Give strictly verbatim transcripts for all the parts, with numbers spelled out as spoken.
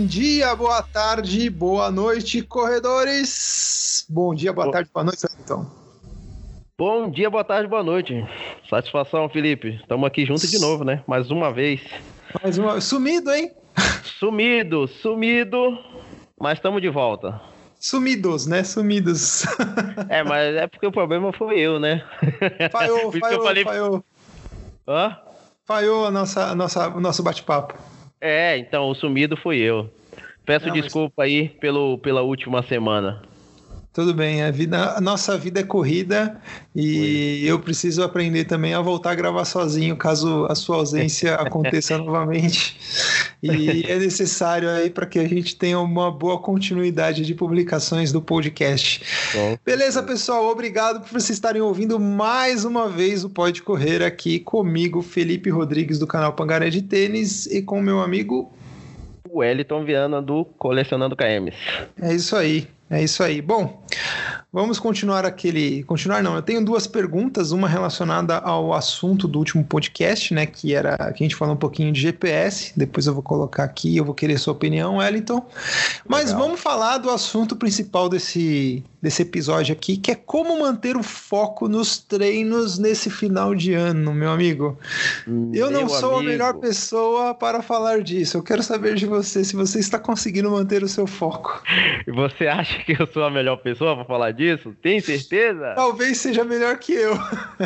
Bom dia, boa tarde, boa noite, corredores. Bom dia, boa tarde, boa noite, então. Bom dia, boa tarde, boa noite. Satisfação, Felipe. Estamos aqui juntos de novo, né? Mais uma vez. Mais uma... Sumido, hein? Sumido, sumido, mas estamos de volta. Sumidos, né? Sumidos. É, mas é porque o problema foi eu, né? Falhou, falhou, falei... falhou. Hã? Falhou a nossa, a nossa, o nosso bate-papo. É, então o sumido fui eu. Peço Não, desculpa mas... aí pelo, pela última semana. Tudo bem, a, vida, a nossa vida é corrida e Oi. eu preciso aprender também a voltar a gravar sozinho caso a sua ausência aconteça novamente. E é necessário aí para que a gente tenha uma boa continuidade de publicações do podcast. Bom, Beleza, pessoal? Obrigado por vocês estarem ouvindo mais uma vez o Pode Correr aqui comigo, Felipe Rodrigues, do canal Pangaré de Tênis, e com meu amigo... o Wellington Viana, do Colecionando K Ms. É isso aí. É isso aí. Bom, vamos continuar aquele... Continuar não, eu tenho duas perguntas, uma relacionada ao assunto do último podcast, né, que era... que a gente falou um pouquinho de G P S, depois eu vou colocar aqui, eu vou querer sua opinião, Wellington. Mas Legal. Vamos falar do assunto principal desse, desse episódio aqui, que é como manter o foco nos treinos nesse final de ano, meu amigo. Meu eu não sou amigo. a melhor pessoa para falar disso. Eu quero saber de você, se você está conseguindo manter o seu foco. E você acha que eu sou a melhor pessoa para falar disso? Tem certeza? Talvez seja melhor que eu.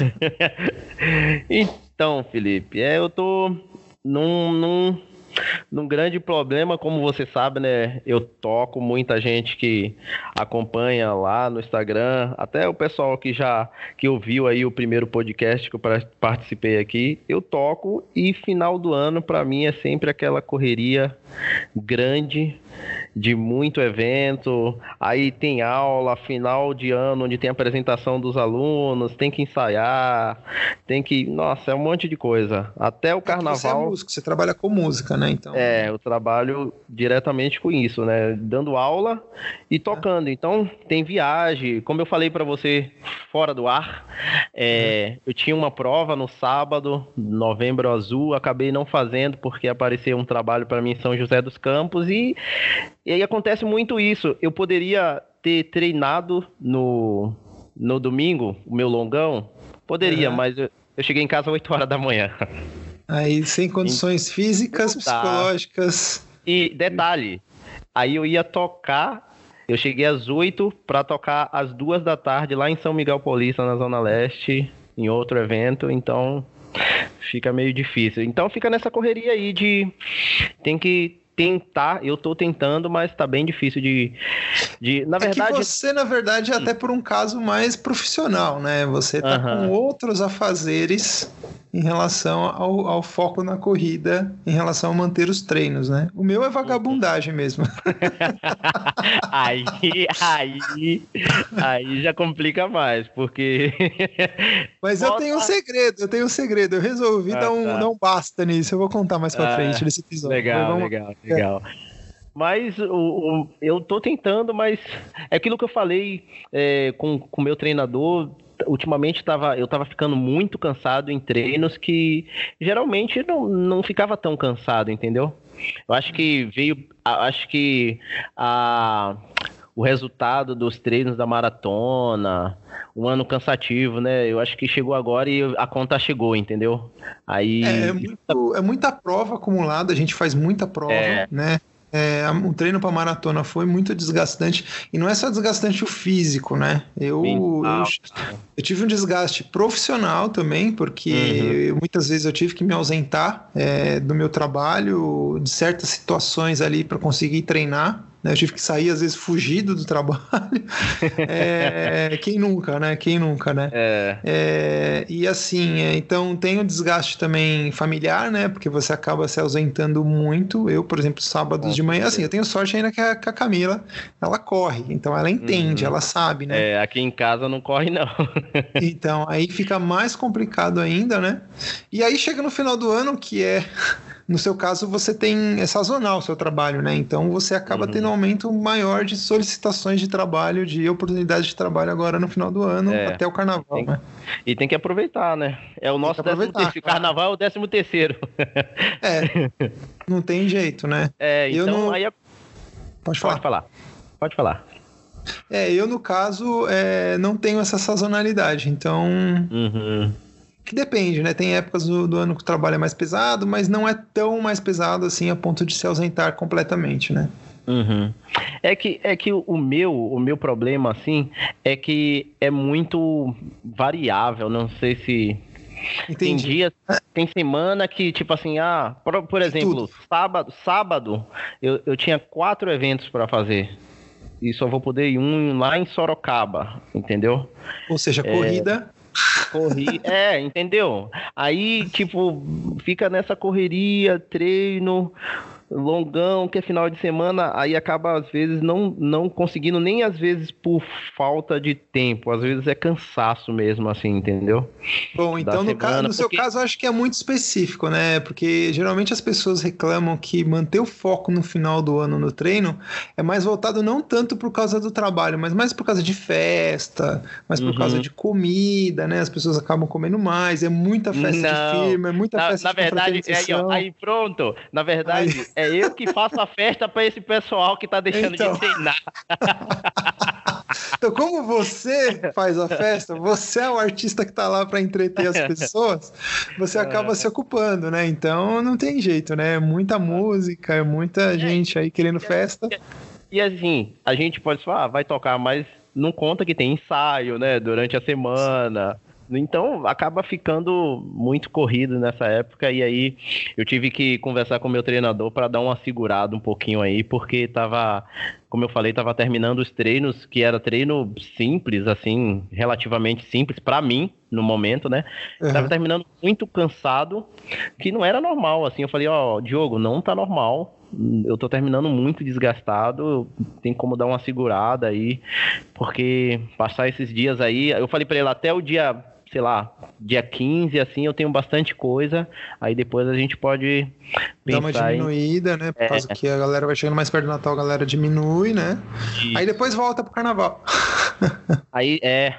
Então, Felipe, é, eu tô num, num, num grande problema, como você sabe, né? Eu toco muita gente que acompanha lá no Instagram, até o pessoal que já que ouviu aí o primeiro podcast que eu participei aqui, eu toco e final do ano para mim é sempre aquela correria grande, de muito evento, aí tem aula, final de ano, onde tem apresentação dos alunos, tem que ensaiar, tem que... Nossa, é um monte de coisa. Até o carnaval... Você é músico, você trabalha com música, né? Então... É, eu trabalho diretamente com isso, né? Dando aula e tocando. É. Então, tem viagem. Como eu falei para você fora do ar, é, é. eu tinha uma prova no sábado, Novembro Azul, acabei não fazendo porque apareceu um trabalho para mim em São José dos Campos e... E aí acontece muito isso. Eu poderia ter treinado no, no domingo, o meu longão. Poderia, uhum. mas eu, eu cheguei em casa às oito horas da manhã. Aí sem condições físicas, tá. psicológicas. E detalhe, aí eu ia tocar, eu cheguei às oito para tocar às duas da tarde lá em São Miguel Paulista, na Zona Leste, em outro evento, então fica meio difícil. Então fica nessa correria aí de... Tem que... tentar, eu tô tentando, mas tá bem difícil de... de na verdade... É que você, na verdade, é até por um caso mais profissional, né? Você tá uhum. com outros afazeres em relação ao, ao foco na corrida, em relação a manter os treinos, né? O meu é vagabundagem mesmo. aí, aí, aí já complica mais, porque... Mas eu tenho um segredo, eu tenho um segredo. Eu resolvi ah, dar, um, tá. dar um basta nisso. Eu vou contar mais pra ah, frente nesse episódio. Legal, vamos... legal. Legal. Mas o, o, eu tô tentando, mas é aquilo que eu falei é, com o meu treinador. Ultimamente tava, eu tava ficando muito cansado em treinos que geralmente não, não ficava tão cansado, entendeu? Eu acho que veio, acho que a, o resultado dos treinos da maratona, um ano cansativo, né? Eu acho que chegou agora e a conta chegou, entendeu? Aí... É, é, muito, é muita prova acumulada, a gente faz muita prova, é... né? É, o treino para maratona foi muito desgastante, e não é só desgastante o físico, né? Eu, eu, eu tive um desgaste profissional também, porque uhum. muitas vezes eu tive que me ausentar é, do meu trabalho, de certas situações ali para conseguir treinar. Eu tive que sair, às vezes, fugido do trabalho. É, quem nunca, né? Quem nunca, né? É. É, e assim, é, então tem o desgaste também familiar, né? Porque você acaba se ausentando muito. Eu, por exemplo, sábados é, de manhã, assim, eu tenho sorte ainda que a, que a Camila, ela corre. Então ela entende, uhum. ela sabe, né? É, aqui em casa não corre, não. Então, aí fica mais complicado ainda, né? E aí chega no final do ano, que é... No seu caso, você tem... É sazonal o seu trabalho, né? Então, você acaba uhum. tendo um aumento maior de solicitações de trabalho, de oportunidade de trabalho agora no final do ano, é. até o carnaval, tem, né? E tem que aproveitar, né? É o tem nosso décimo terceiro. Claro. Carnaval é o décimo terceiro. É, não tem jeito, né? É, então Eu não... aí... Pode falar. Pode falar. Pode falar. É, eu no caso é, não tenho essa sazonalidade, então... Uhum. Que depende, né? Tem épocas do, do ano que o trabalho é mais pesado, mas não é tão mais pesado assim a ponto de se ausentar completamente, né? Uhum. É que, é que o meu, o meu problema, assim, é que é muito variável, não sei se... Entendi. Tem dias, tem semana que, tipo assim, ah, por, por exemplo, tudo. sábado, sábado eu, eu tinha quatro eventos para fazer. E só vou poder ir um lá em Sorocaba, entendeu? Ou seja, corrida. Corri, é, entendeu? Aí, tipo, fica nessa correria, treino, longão, que é final de semana, aí acaba, às vezes, não, não conseguindo, nem às vezes por falta de tempo, às vezes é cansaço mesmo, assim, entendeu? Bom, então no, semana, ca... no porque... seu caso eu acho que é muito específico, né? Porque geralmente as pessoas reclamam que manter o foco no final do ano no treino é mais voltado não tanto por causa do trabalho, mas mais por causa de festa, mais por Uhum. causa de comida, né? As pessoas acabam comendo mais, é muita festa não. de firma, é muita na, festa na de verdade, é aí, ó, aí pronto, na verdade, aí... é eu que faço a festa para esse pessoal que tá deixando então... de treinar. Então, como você faz a festa, você é o artista que tá lá para entreter as pessoas, você acaba se ocupando, né? Então, não tem jeito, né? É muita música, é muita gente aí querendo festa. E assim, a gente pode falar, ah, vai tocar, mas não conta que tem ensaio, né? Durante a semana. Então, acaba ficando muito corrido nessa época, e aí eu tive que conversar com o meu treinador para dar uma segurada um pouquinho aí, porque tava, como eu falei, tava terminando os treinos, que era treino simples, assim, relativamente simples para mim, no momento, né? Uhum. Tava terminando muito cansado, que não era normal, assim, eu falei, ó, oh, Diogo, não tá normal, eu tô terminando muito desgastado, tem como dar uma segurada aí, porque passar esses dias aí, eu falei para ele até o dia... sei lá, dia quinze, assim, eu tenho bastante coisa, aí depois a gente pode dar uma diminuída, em... né, por é. causa que a galera vai chegando mais perto do Natal, a galera diminui, né, isso. Aí depois volta pro Carnaval. Aí, é,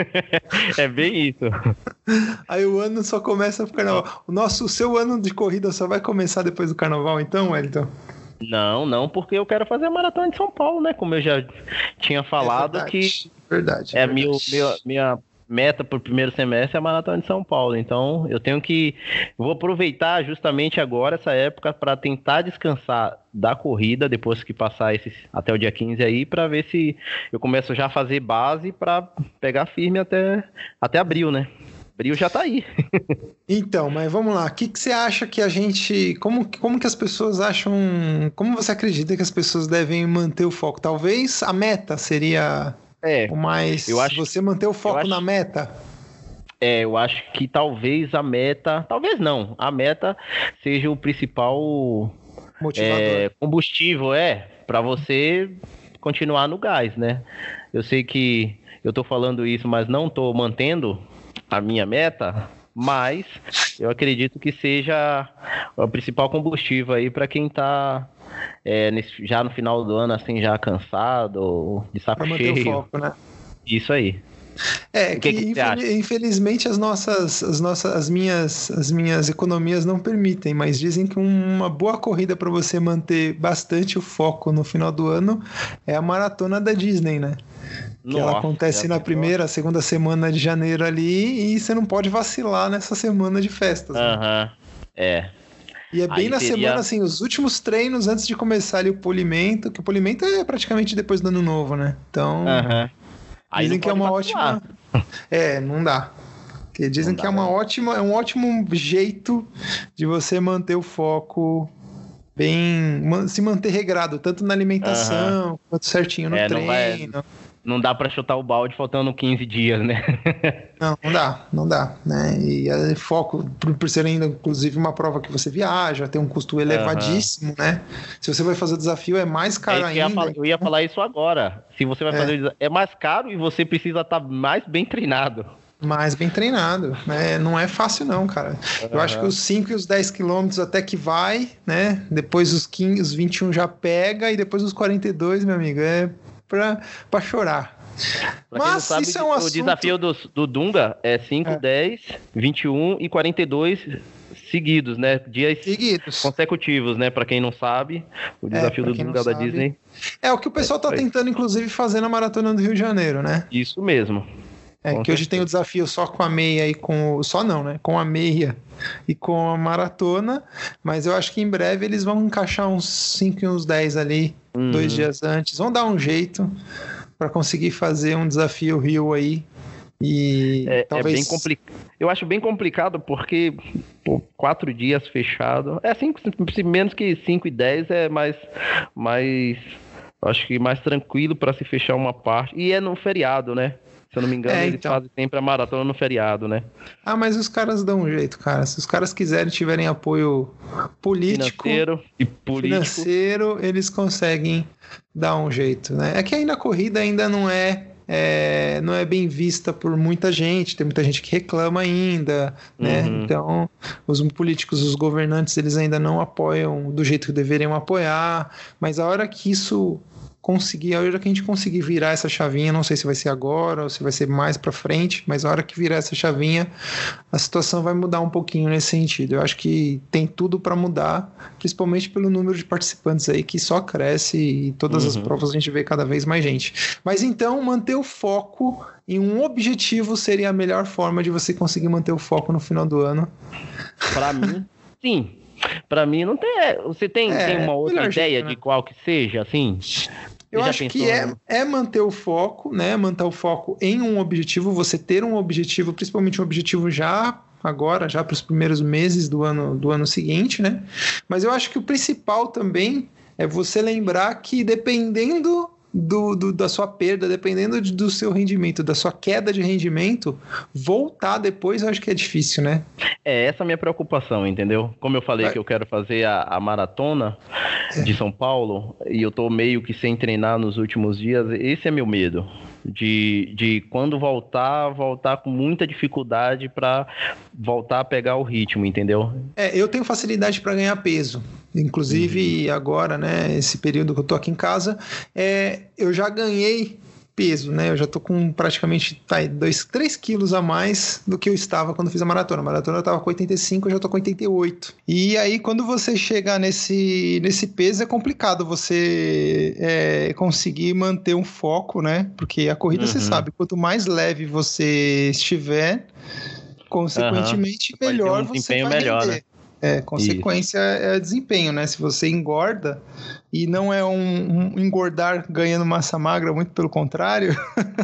é bem isso. Aí o ano só começa pro Carnaval. O nosso, o seu ano de corrida só vai começar depois do Carnaval, então, Wellington? Não, não, porque eu quero fazer a Maratona de São Paulo, né, como eu já tinha falado, é verdade, que verdade, é verdade. Meu, meu, minha... meta para o primeiro semestre é a Maratona de São Paulo, então eu tenho que, vou aproveitar justamente agora essa época para tentar descansar da corrida, depois que passar esses, até o dia quinze aí, para ver se eu começo já a fazer base para pegar firme até, até abril, né? Abril já tá aí. Então, mas vamos lá, o que, que você acha que a gente, como, como que as pessoas acham, como você acredita que as pessoas devem manter o foco? Talvez a meta seria... É, mas eu acho, você manter o foco acho, na meta? É, eu acho que talvez a meta, talvez não, a meta seja o principal motivador. É, combustível, é, para você continuar no gás, né? Eu sei que eu tô falando isso, mas não tô mantendo a minha meta, mas eu acredito que seja o principal combustível aí para quem tá É, nesse, já no final do ano, assim, já cansado, de saco pra cheio. Manter o foco, né? Isso aí. É, que, que, que infel- infelizmente as nossas, as nossas, as minhas, as minhas economias não permitem, mas dizem que uma boa corrida para você manter bastante o foco no final do ano é a maratona da Disney, né? Que Nossa, ela acontece na primeira, segunda semana de janeiro ali, e você não pode vacilar nessa semana de festas. Aham, né? é. E é bem Aí na seria... semana, assim, os últimos treinos antes de começar ali o polimento, que o polimento é praticamente depois do ano novo, né? Então, uhum. Aí dizem que é uma ótima... É, não dá. Porque dizem não que dá, é uma né? ótima, é um ótimo jeito de você manter o foco bem... se manter regrado, tanto na alimentação, uhum. quanto certinho no é, treino. Não, vai... não dá pra chutar o balde faltando quinze dias, né? Não, não dá, não dá, né? E é foco, por, por ser ainda, inclusive, uma prova que você viaja, tem um custo elevadíssimo, uhum. né? Se você vai fazer o desafio, é mais caro é ainda. Eu ia, falar, eu ia falar isso agora. Se você vai é. fazer o desafio, é mais caro e você precisa estar mais bem treinado. Mais bem treinado, né? Não é fácil não, cara. Uhum. Eu acho que os cinco e os dez quilômetros até que vai, né? Depois os quinze, os vinte e um já pega e depois os quarenta e dois, meu amigo, é pra, pra chorar. Pra Mas sabe, isso é um o assunto... desafio do, do Dunga é cinco, é. dez, vinte e um e quarenta e dois seguidos, né? Dias seguidos. consecutivos, né? Para quem não sabe, o desafio é, do Dunga da Disney. É o que o pessoal tá tentando, inclusive, fazer na Maratona do Rio de Janeiro, né? Isso mesmo. É, que hoje tem o desafio só com a meia e com... Só não, né? Com a meia e com a maratona, mas eu acho que em breve eles vão encaixar uns cinco e uns dez ali, uhum. dois dias antes. Vão dar um jeito para conseguir fazer um desafio Rio aí. E é, talvez... é bem complicado. Eu acho bem complicado porque pô, quatro dias fechado. É cinco, menos que cinco e dez é mais, mais acho que mais tranquilo para se fechar uma parte. E é no feriado, né? Se eu não me engano, é, eles então. fazem sempre a maratona no feriado, né? Ah, mas os caras dão um jeito, cara. Se os caras quiserem, tiverem apoio político, financeiro e político, financeiro, eles conseguem dar um jeito, né? É que ainda a corrida ainda não é, é não é bem vista por muita gente. Tem muita gente que reclama ainda, né? Uhum. Então, os políticos, os governantes, eles ainda não apoiam do jeito que deveriam apoiar. Mas a hora que isso... conseguir, a hora que a gente conseguir virar essa chavinha, não sei se vai ser agora ou se vai ser mais pra frente, mas a hora que virar essa chavinha, a situação vai mudar um pouquinho nesse sentido. Eu acho que tem tudo para mudar, principalmente pelo número de participantes aí que só cresce e todas uhum. as provas a gente vê cada vez mais gente. Mas então, manter o foco em um objetivo seria a melhor forma de você conseguir manter o foco no final do ano. Para mim, sim. Para mim não tem. Você tem, é, tem uma outra ideia jeito, né? De qual que seja, assim? Eu acho que é, é manter o foco, né? Manter o foco em um objetivo, você ter um objetivo, principalmente um objetivo já agora, já para os primeiros meses do ano, do ano seguinte, né? Mas eu acho que o principal também é você lembrar que dependendo do, do, da sua perda, dependendo de, do seu rendimento, da sua queda de rendimento, voltar depois eu acho que é difícil, né? É essa a minha preocupação, entendeu? Como eu falei Vai. que eu quero fazer a, a maratona de São Paulo e eu tô meio que sem treinar nos últimos dias, esse é meu medo. De, de quando voltar, voltar com muita dificuldade para voltar a pegar o ritmo, entendeu? É, eu tenho facilidade para ganhar peso. Inclusive, uhum. agora, né, esse período que eu tô aqui em casa, é, eu já ganhei peso, né? Eu já tô com praticamente dois, três quilos a mais do que eu estava quando fiz a maratona. A maratona eu tava com oitenta e cinco, eu já tô com oitenta e oito. E aí, quando você chegar nesse, nesse peso, é complicado você é, conseguir manter um foco, né? Porque a corrida, uhum. você sabe, quanto mais leve você estiver, consequentemente, uhum. um melhor você vai melhor, render. Né? É, consequência Isso. é desempenho, né? Se você engorda, e não é um, um engordar ganhando massa magra, muito pelo contrário,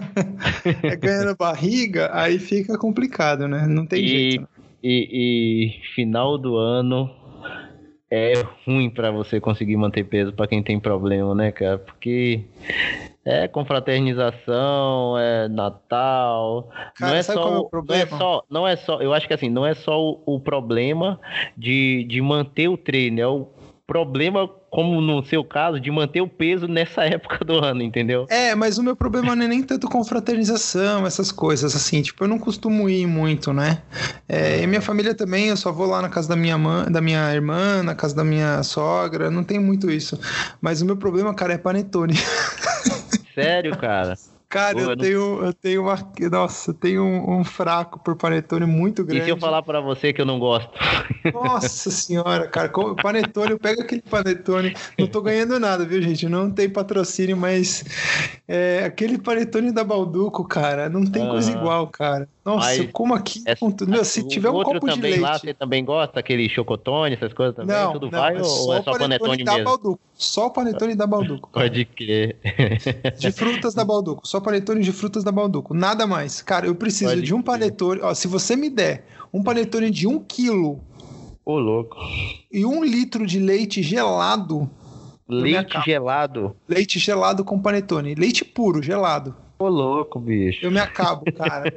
é ganhando barriga, aí fica complicado, né? Não tem e, jeito. Né? E, e final do ano é ruim pra você conseguir manter peso pra quem tem problema, né, cara? Porque é confraternização, é Natal. Cara, não é sabe só, qual é o problema? Não é só, não é só, eu acho que assim, não é só o, o problema de, de manter o treino, é o problema, como no seu caso, de manter o peso nessa época do ano, entendeu? É, mas o meu problema não é nem tanto confraternização, essas coisas, assim, tipo, eu não costumo ir muito, né? É, e minha família também, eu só vou lá na casa da minha mãe, da minha irmã, na casa da minha sogra, não tem muito isso. Mas o meu problema, cara, é panetone. Sério, cara? Cara, Pô, eu, eu, não... tenho, eu tenho uma. Nossa, eu tenho um, um fraco por panetone muito grande. E se eu falar pra você que eu não gosto? Nossa senhora, cara. Panetone, eu pego aquele panetone. Não tô ganhando nada, viu, gente? Não tem patrocínio, mas é, aquele panetone da Balduco, cara, não tem uhum. coisa igual, cara. Nossa, mas eu como aqui. É, com tudo. Meu, se tiver um copo de leite. Lá, você também gosta? Aquele chocotone, essas coisas também? Não, Tudo não, vai é ou só é só panetone, panetone da mesmo? Balduco. Só o panetone da Balduco. Pode crer. De frutas da Balduco. Só panetone de frutas da Balduco. Nada mais. Cara, eu preciso Pode de um crer. panetone. Ó, se você me der um panetone de um quilo. Ô, louco. E um litro de leite gelado. Leite gelado? Leite gelado com panetone. Leite puro, gelado. Ô, louco, bicho. Eu me acabo, cara.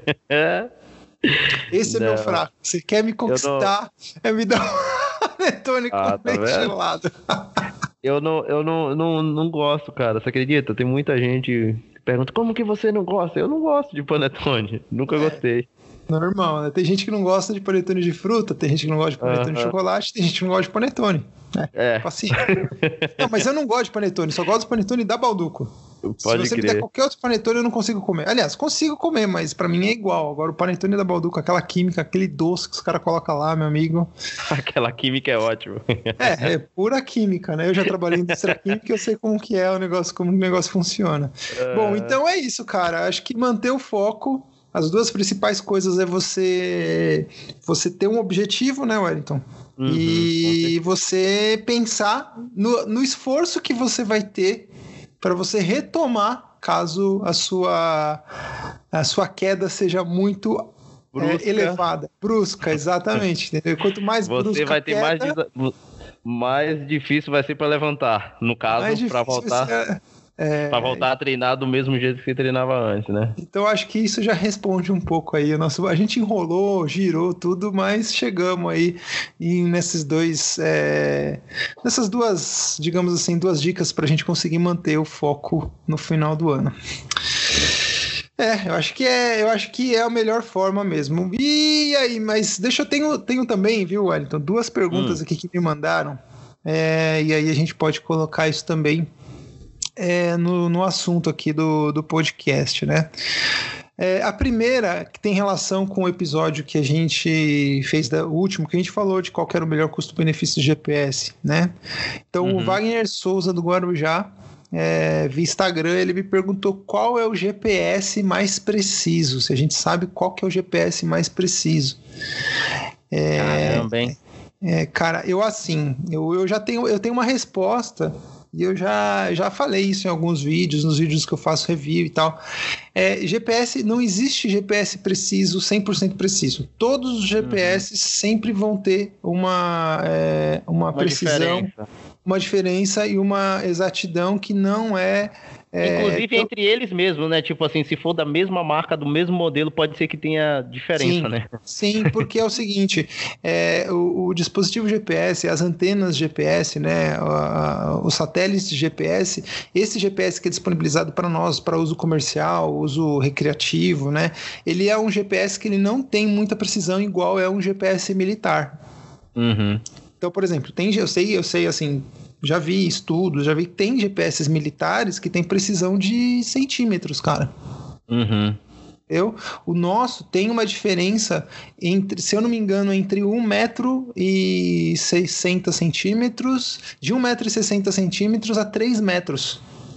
Esse não. é meu fraco. Você quer me conquistar, não... é me dar um panetone ah, com tá leite vendo? gelado. Eu, não, eu não, não, não gosto, cara. Você acredita? Tem muita gente que pergunta, como que você não gosta? Eu não gosto de panetone. Nunca é. gostei. Normal, né? Tem gente que não gosta de panetone de fruta, tem gente que não gosta de panetone uh-huh. de chocolate, tem gente que não gosta de panetone. É. é. Assim. Não, mas eu não gosto de panetone, só gosto de panetone da Balduco. Pode Se você crer. me der qualquer outro panetone, eu não consigo comer. Aliás, consigo comer, mas pra mim é igual. Agora, o panetone da Balduco, aquela química, aquele doce que os caras colocam lá, meu amigo. Aquela química é ótima. É, é pura química, né? Eu já trabalhei em indústria química e eu sei como que é o negócio, como o negócio funciona. Uh... Bom, então é isso, cara. Acho que manter o foco... As duas principais coisas é você você ter um objetivo, né, Wellington? Uhum, e você pensar no, no esforço que você vai ter para você retomar caso a sua, a sua queda seja muito é, elevada. Brusca, exatamente. Entendeu? Quanto mais você brusca vai ter queda, mais, mais difícil vai ser para levantar. No caso, para voltar... É... É... Pra voltar a treinar do mesmo jeito que você treinava antes, né? Então acho que isso já responde um pouco aí. A, nossa... a gente enrolou, girou tudo, mas chegamos aí em, nesses dois. É... Nessas duas, digamos assim, duas dicas pra gente conseguir manter o foco no final do ano. É, eu acho que é, eu acho que é a melhor forma mesmo. E aí, mas deixa eu tenho, tenho também, viu, Wellington, duas perguntas hum. aqui que me mandaram. É, e aí a gente pode colocar isso também. É, no, no assunto aqui do, do podcast, né? É, a primeira, que tem relação com o episódio que a gente fez, da, o último, que a gente falou de qual era o melhor custo-benefício do G P S, né? Então, uhum. o Wagner Souza, do Guarujá, é, via Instagram, ele me perguntou qual é o G P S mais preciso, se a gente sabe qual que é o G P S mais preciso. É, Caramba, hein? É, cara, eu assim, eu, eu já tenho, eu tenho uma resposta... E eu já, já falei isso em alguns vídeos, nos vídeos que eu faço review e tal. É, G P S, não existe G P S preciso, cem por cento preciso. Todos os G P S uhum. sempre vão ter uma, é, uma, uma precisão, diferença. uma diferença e uma exatidão que não é... É, Inclusive então... entre eles mesmos, né? Tipo assim, se for da mesma marca, do mesmo modelo, pode ser que tenha diferença, sim, né? Sim, porque é o seguinte, é, o, o dispositivo G P S, as antenas G P S, né, a, a, os satélites G P S, esse G P S que é disponibilizado para nós, para uso comercial, uso recreativo, né, ele é um G P S que ele não tem muita precisão igual é um G P S militar. Uhum. Então, por exemplo, tem, eu sei, eu sei assim... Já vi estudos, já vi que tem G P S militares que tem precisão de centímetros, cara. Uhum. Eu, o nosso tem uma diferença, entre, se eu não me engano, entre um metro e sessenta centímetros, de um metro e sessenta centímetros a três metros.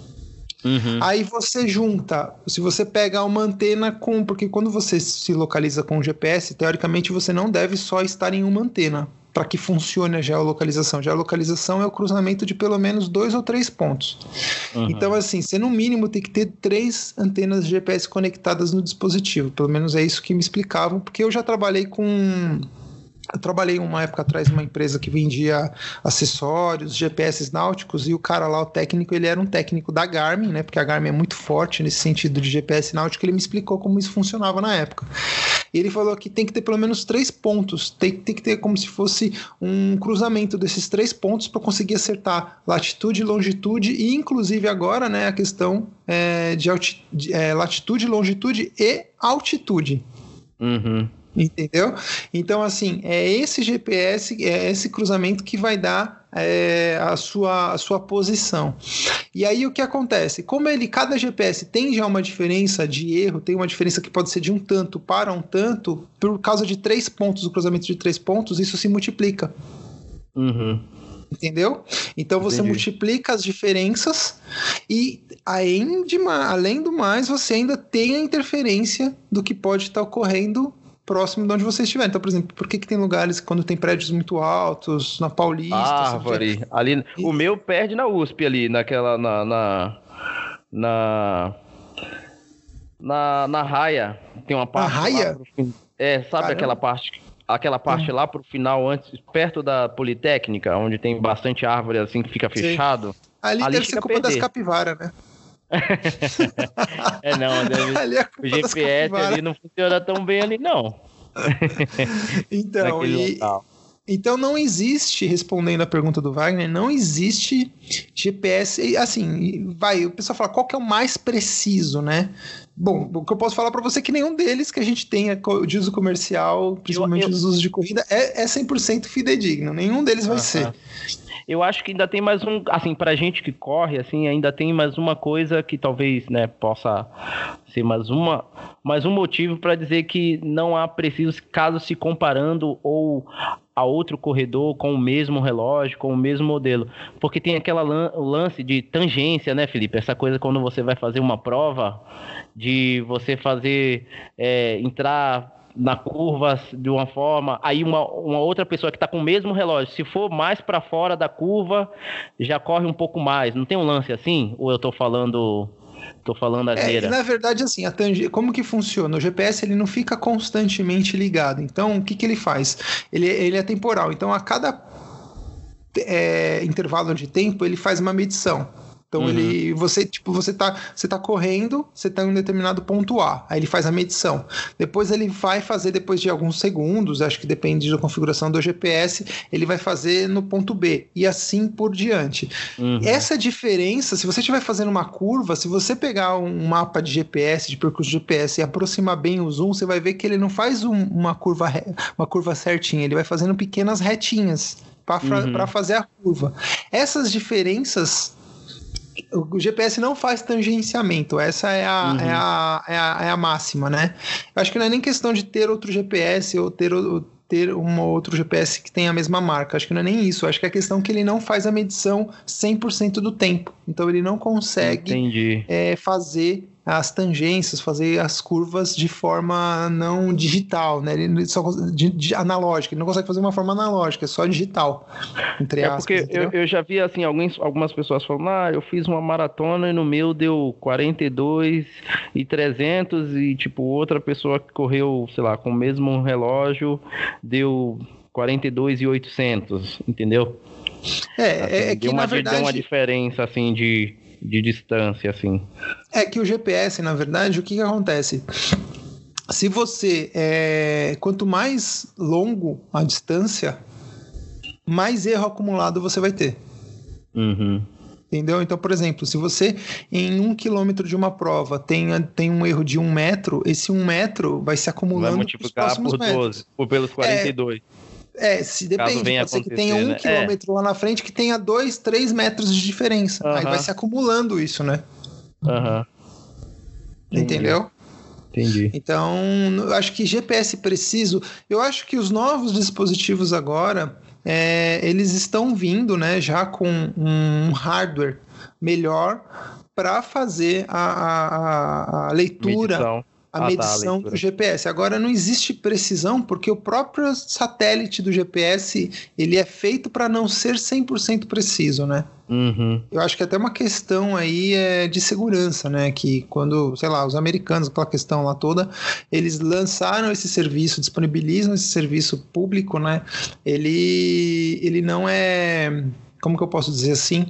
Uhum. Aí você junta, se você pega uma antena com... Porque quando você se localiza com o G P S, teoricamente você não deve só estar em uma antena para que funcione a geolocalização. Geolocalização é o cruzamento de pelo menos dois ou três pontos. Uhum. Então, assim, você no mínimo tem que ter três antenas G P S conectadas no dispositivo. Pelo menos é isso que me explicavam, porque eu já trabalhei com... Eu trabalhei uma época atrás numa empresa que vendia acessórios, G P S náuticos, e o cara lá, o técnico, ele era um técnico da Garmin, né? Porque a Garmin é muito forte nesse sentido de G P S náutico, ele me explicou como isso funcionava na época. E ele falou que tem que ter pelo menos três pontos, tem, tem que ter como se fosse um cruzamento desses três pontos para conseguir acertar latitude, longitude e, inclusive, agora, né, a questão é, de, alti, de é, latitude, longitude e altitude. Uhum. Entendeu? Então, assim, é esse G P S, é esse cruzamento que vai dar é, a, sua, a sua posição. E aí o que acontece? Como ele, cada G P S tem já uma diferença de erro, tem uma diferença que pode ser de um tanto para um tanto, por causa de três pontos, o cruzamento de três pontos, isso se multiplica. Uhum. Entendeu? Então você Entendi. multiplica as diferenças e além, de, além do mais, você ainda tem a interferência do que pode estar ocorrendo próximo de onde você estiver. Então, por exemplo, por que, que tem lugares quando tem prédios muito altos, na Paulista... Árvore. Assim, ali, e... O meu perde na U S P ali, naquela... Na, na, na, na, na raia. Tem uma parte... Na raia? Pro, é, sabe Caramba. aquela parte... Aquela parte hum. lá pro final, antes, perto da Politécnica, onde tem bastante árvore assim que fica fechado. Sim. Ali, ali deve ser culpa das capivaras, né? É não, deve... ali é o G P S ali não funciona tão bem ali não. Então, e... então não existe, respondendo a pergunta do Wagner, não existe G P S, assim, vai, o pessoal fala, qual que é o mais preciso, né? Bom, o que eu posso falar para você é que nenhum deles que a gente tenha de uso comercial, principalmente eu, eu... os usos de corrida, é, é cem por cento fidedigno, nenhum deles vai uh-huh. ser. eu acho que ainda tem mais um, assim, pra gente que corre, assim, ainda tem mais uma coisa que talvez, né, possa ser mais uma, mais um motivo para dizer que não há preciso, caso se comparando ou a outro corredor com o mesmo relógio, com o mesmo modelo, porque tem aquela lan- o lance de tangência, né, Felipe? Essa coisa quando você vai fazer uma prova, de você fazer, é, entrar na curva de uma forma, aí uma, uma outra pessoa que está com o mesmo relógio, se for mais para fora da curva, já corre um pouco mais. Não tem um lance assim? Ou eu estou falando... Tô falando asneira. É, na verdade, assim, a tang... como que funciona? O G P S ele não fica constantemente ligado. Então, o que, que ele faz? Ele, ele é temporal. Então, a cada é, intervalo de tempo, ele faz uma medição. Então, uhum. ele, você, tipo, você tá, você tá correndo, você tá em um determinado ponto A, aí ele faz a medição. Depois ele vai fazer, depois de alguns segundos, acho que depende da configuração do G P S, ele vai fazer no ponto B, e assim por diante. Uhum. Essa diferença, se você estiver fazendo uma curva, se você pegar um mapa de G P S, de percurso de G P S, e aproximar bem o zoom, você vai ver que ele não faz um, uma, curva, uma curva certinha, ele vai fazendo pequenas retinhas para uhum. fazer a curva. Essas diferenças... O G P S não faz tangenciamento, essa é a, uhum. é, a, é, a, é a máxima, né? Eu acho que não é nem questão de ter outro G P S ou ter, ter um outro G P S que tenha a mesma marca, acho que não é nem isso, acho que é a questão que ele não faz a medição cem por cento do tempo, então ele não consegue é, fazer as tangências, fazer as curvas de forma não digital, né? Ele só de, de, analógica, ele não consegue fazer de uma forma analógica, é só digital, entre é aspas. Porque eu, eu já vi assim, alguns, algumas pessoas falando, ah, eu fiz uma maratona e no meu deu quarenta e dois e trezentos e tipo, outra pessoa que correu, sei lá, com o mesmo relógio deu quarenta e dois e oitocentos, entendeu? É, assim, é que deu uma, na verdade... Deu uma diferença, assim, de... de distância, assim. É que o G P S, na verdade, o que, que acontece? Se você, é, quanto mais longo a distância, mais erro acumulado você vai ter. Uhum. Entendeu? Então, por exemplo, se você em um quilômetro de uma prova tem, tem um erro de um metro, esse um metro vai se acumulando vai multiplicar por doze, ou pelos quarenta e dois. É, É, se depende, pode ser que tenha um né? quilômetro é. lá na frente que tenha dois, três metros de diferença. Uh-huh. Aí vai se acumulando isso, né? Aham. Uh-huh. Entendeu? Entendi. Então, eu acho que G P S preciso... Eu acho que os novos dispositivos agora, é, eles estão vindo, né, já com um hardware melhor para fazer a, a, a leitura... Medição. A ah, medição tá, a do G P S. Agora não existe precisão porque o próprio satélite do G P S ele é feito para não ser cem por cento preciso, né? Uhum. Eu acho que até uma questão aí é de segurança, né? Que quando, sei lá, os americanos, aquela questão lá toda, eles lançaram esse serviço, disponibilizam esse serviço público, né? Ele, ele não é... Como que eu posso dizer assim?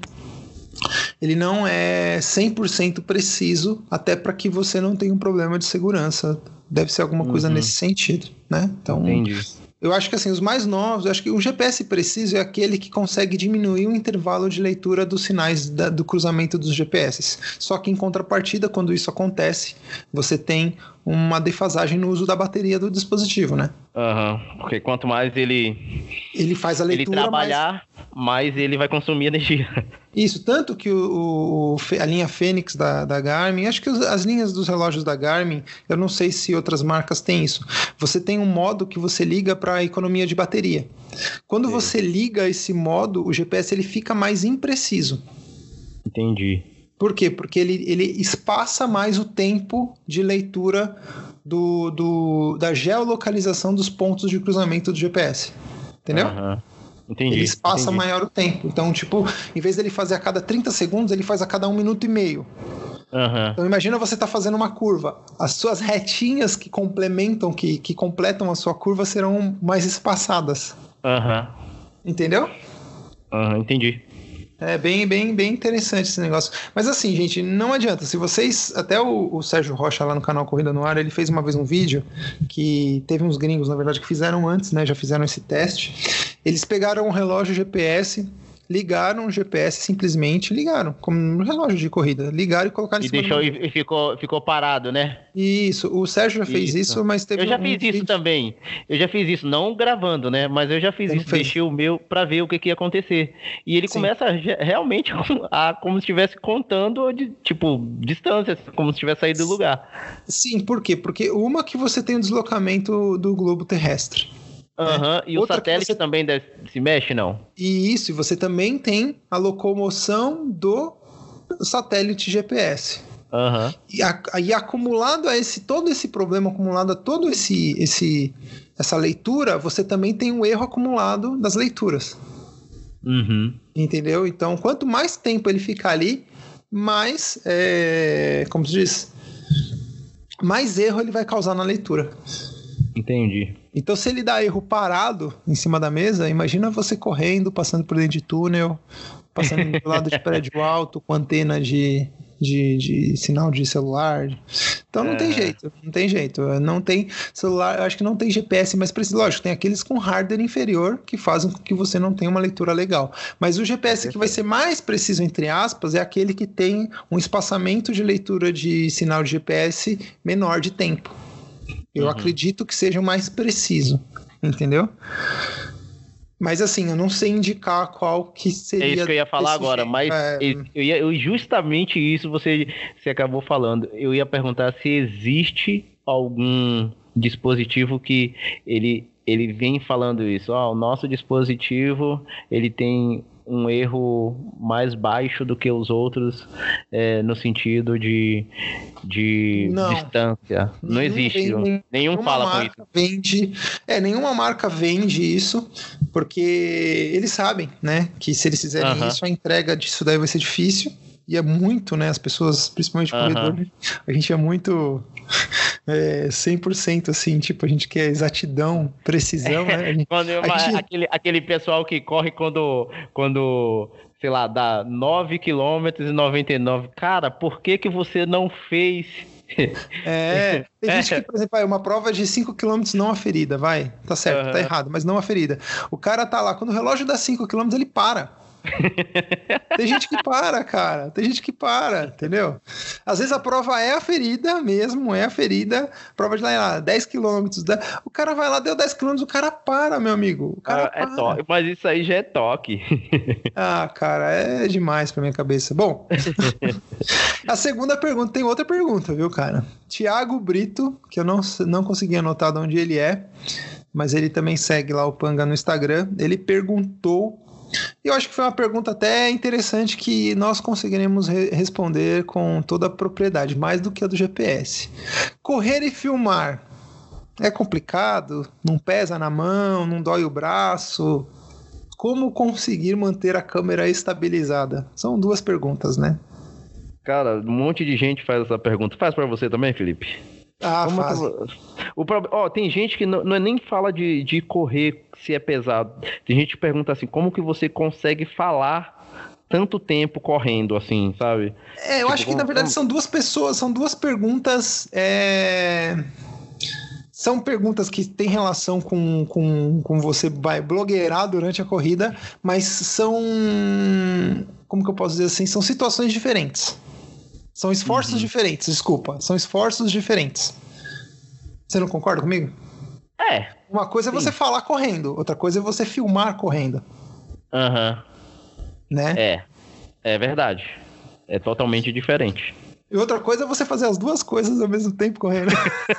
Ele não é cem por cento preciso, até para que você não tenha um problema de segurança. Deve ser alguma coisa uhum. nesse sentido, né? Então, entendi. Eu acho que assim, os mais novos, eu acho que o G P S preciso é aquele que consegue diminuir o intervalo de leitura dos sinais da, do cruzamento dos G P S. Só que em contrapartida, quando isso acontece, você tem uma defasagem no uso da bateria do dispositivo, né? Aham, uhum. Porque quanto mais ele... Ele faz a leitura... Ele trabalhar, mais, mais ele vai consumir energia. Isso, tanto que o, o, a linha Fênix da, da Garmin, acho que as linhas dos relógios da Garmin, eu não sei se outras marcas têm isso. Você tem um modo que você liga para economia de bateria. Quando Sim. você liga esse modo, o G P S ele fica mais impreciso. Entendi. Por quê? Porque ele, ele espaça mais o tempo de leitura do, do, da geolocalização dos pontos de cruzamento do G P S. Entendeu? Aham. Entendi, ele espaça entendi. maior o tempo. Então, tipo, em vez dele fazer a cada trinta segundos, ele faz a cada um minuto e meio. Uhum. Então, imagina você tá fazendo uma curva. As suas retinhas que complementam, que, que completam a sua curva serão mais espaçadas. Uhum. Entendeu? Uhum, entendi. É bem, bem, bem interessante esse negócio. Mas assim, gente, não adianta. Se vocês... Até o, o Sérgio Rocha lá no canal Corrida no Ar, ele fez uma vez um vídeo que teve uns gringos, na verdade, que fizeram antes, né? Já fizeram esse teste. Eles pegaram um relógio G P S, ligaram o G P S, simplesmente ligaram, como no relógio de corrida. Ligaram e colocaram em e cima deixou do... E ficou, ficou parado, né? Isso, o Sérgio já fez isso, isso mas teve Eu já um fiz isso vídeo... também. Eu já fiz isso, não gravando, né? Mas eu já fiz Você isso, deixei o meu pra ver o que, que ia acontecer. E ele Sim. começa a, realmente a, como se estivesse contando, de, tipo, distâncias, como se tivesse saído do lugar. Sim, por quê? Porque uma que você tem o deslocamento do globo terrestre. Aham, uhum. E Outra o satélite você... também deve... se mexe, não? E isso, e você também tem a locomoção do satélite G P S. Uhum. E, a, e acumulado a esse, todo esse problema, acumulado a todo esse, esse essa leitura, você também tem um erro acumulado das leituras. Uhum. Entendeu? Então, quanto mais tempo ele ficar ali, mais, é, como se diz, mais erro ele vai causar na leitura. Entendi. Então, se ele dá erro parado em cima da mesa, imagina você correndo, passando por dentro de túnel, passando do lado de prédio alto, com antena de, de, de sinal de celular. Então, não é. tem jeito, não tem jeito. Não tem celular, eu acho que não tem G P S mais preciso. Lógico, tem aqueles com hardware inferior que fazem com que você não tenha uma leitura legal. Mas o G P S que vai ser mais preciso, entre aspas, é aquele que tem um espaçamento de leitura de sinal de G P S menor de tempo. Eu uhum. acredito que seja o mais preciso, entendeu? Mas assim, eu não sei indicar qual que seria... É isso que eu ia falar agora, jeito. mas é... eu ia, eu, justamente isso você, você acabou falando. Eu ia perguntar se existe algum dispositivo que ele, ele vem falando isso. Ó, oh, o nosso dispositivo, ele tem um erro mais baixo do que os outros, é, no sentido de, de não. distância. Não, não existe. Vem, nenhum fala com isso. Vende, é, nenhuma marca vende isso, porque eles sabem, né, que se eles fizerem uh-huh. isso, a entrega disso daí vai ser difícil. E é muito, né, as pessoas, principalmente uh-huh. corredor, a gente é muito é, cem por cento assim, tipo, a gente quer exatidão, precisão, né? Gente, quando eu, gente... aquele, aquele pessoal que corre quando, quando, sei lá, dá nove quilômetros e noventa e nove. Cara, por que que você não fez... É, tem gente que, por exemplo, uma prova de cinco quilômetros não aferida, vai, tá certo, uhum. tá errado, mas não aferida. O cara tá lá, quando o relógio dá cinco quilômetros, ele para. Tem gente que para, cara. Tem gente que para, entendeu? Às vezes a prova é aferida mesmo, é aferida. Prova de lá, dez quilômetros. O cara vai lá, deu dez quilômetros, o cara para, meu amigo. O cara ah, é toque, mas isso aí já é toque. Ah, cara, é demais pra minha cabeça. Bom, a segunda pergunta, tem outra pergunta, viu, cara? Tiago Brito, que eu não, não consegui anotar de onde ele é, mas ele também segue lá o Panga no Instagram. Ele perguntou. E eu acho que foi uma pergunta até interessante que nós conseguiremos re- responder com toda a propriedade, mais do que a do G P S. Correr e filmar é complicado? Não pesa na mão? Não dói o braço? Como conseguir manter a câmera estabilizada? São duas perguntas, né? Cara, um monte de gente faz essa pergunta. Faz pra você também, Felipe? Ah, faz. O pro... oh, tem gente que não, não é nem fala de, de correr se é pesado. Tem gente que pergunta assim, como que você consegue falar tanto tempo correndo, assim, sabe? É, eu tipo, acho que como... na verdade são duas pessoas, são duas perguntas... É... São perguntas que têm relação com, com, com você vai blogueirar durante a corrida, mas são... Como que eu posso dizer assim? São situações diferentes. São esforços uhum. diferentes, desculpa. São esforços diferentes. Você não concorda comigo? É. Uma coisa sim. é você falar correndo, outra coisa é você filmar correndo. Aham. Uhum. Né? É. É verdade. É totalmente diferente. E outra coisa é você fazer as duas coisas ao mesmo tempo correndo.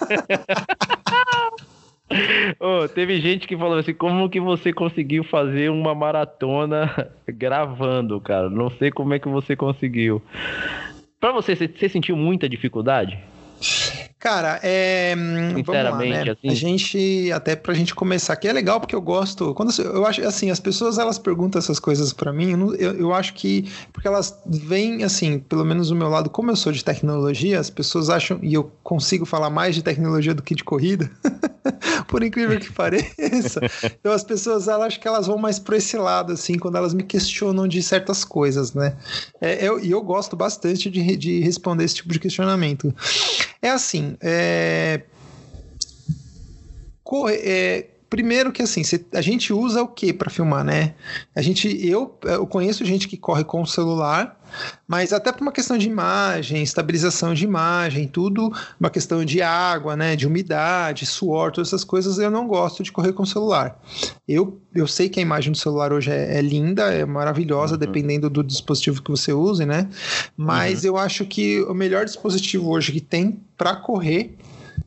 Oh, teve gente que falou assim, como que você conseguiu fazer uma maratona gravando, cara? Não sei como é que você conseguiu. Pra você, você sentiu muita dificuldade? Cara, é... Sinceramente, vamos lá, né? assim... A gente, até pra gente começar aqui, é legal porque eu gosto... Quando eu acho, assim, as pessoas, elas perguntam essas coisas pra mim, eu, eu acho que... Porque elas vêm, assim, pelo menos do meu lado, como eu sou de tecnologia, as pessoas acham... E eu consigo falar mais de tecnologia do que de corrida, por incrível que pareça. Então as pessoas, elas acham que elas vão mais por esse lado, assim, quando elas me questionam de certas coisas, né? É, eu, e eu gosto bastante de, de responder esse tipo de questionamento. É assim, é... Corre, é... primeiro que assim, cê, a gente usa o que para filmar, né? A gente, eu, eu conheço gente que corre com o celular, mas até por uma questão de imagem, estabilização de imagem, tudo, uma questão de água, né? De umidade, suor, todas essas coisas, eu não gosto de correr com o celular. Eu, eu sei que a imagem do celular hoje é, é linda, é maravilhosa, uhum. dependendo do dispositivo que você use, né? Mas uhum. eu acho que o melhor dispositivo hoje que tem para correr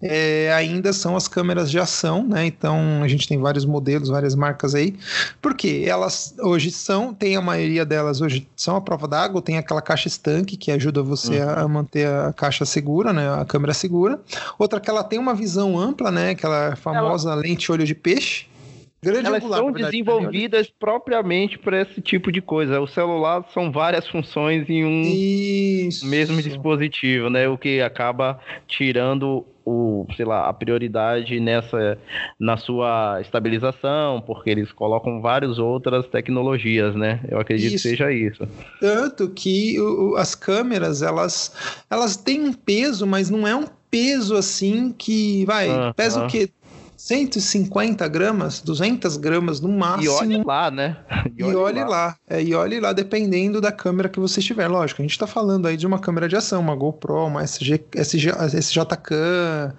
É, ainda são as câmeras de ação, né? Então a gente tem vários modelos, várias marcas aí, porque elas hoje são, tem a maioria delas hoje são a prova d'água, tem aquela caixa estanque que ajuda você uhum. a manter a caixa segura, né? A câmera segura. Outra que ela tem uma visão ampla, né? Aquela famosa ela... lente olho de peixe. Grande Elas angular, são verdade, desenvolvidas né? propriamente para esse tipo de coisa. O celular são várias funções em um Isso. mesmo dispositivo, né? O que acaba tirando o, sei lá, a prioridade nessa, na sua estabilização, porque eles colocam várias outras tecnologias, né? Eu acredito isso. que seja isso. Tanto que o, as câmeras, elas, elas têm um peso, mas não é um peso assim que, vai, ah, pesa ah. o quê? cento e cinquenta gramas, duzentas gramas no máximo. E olhe lá, né? E olhe, e olhe lá. lá. É, e olhe lá, dependendo da câmera que você estiver. Lógico, a gente tá falando aí de uma câmera de ação, uma GoPro, uma S G, S G, S J Cam,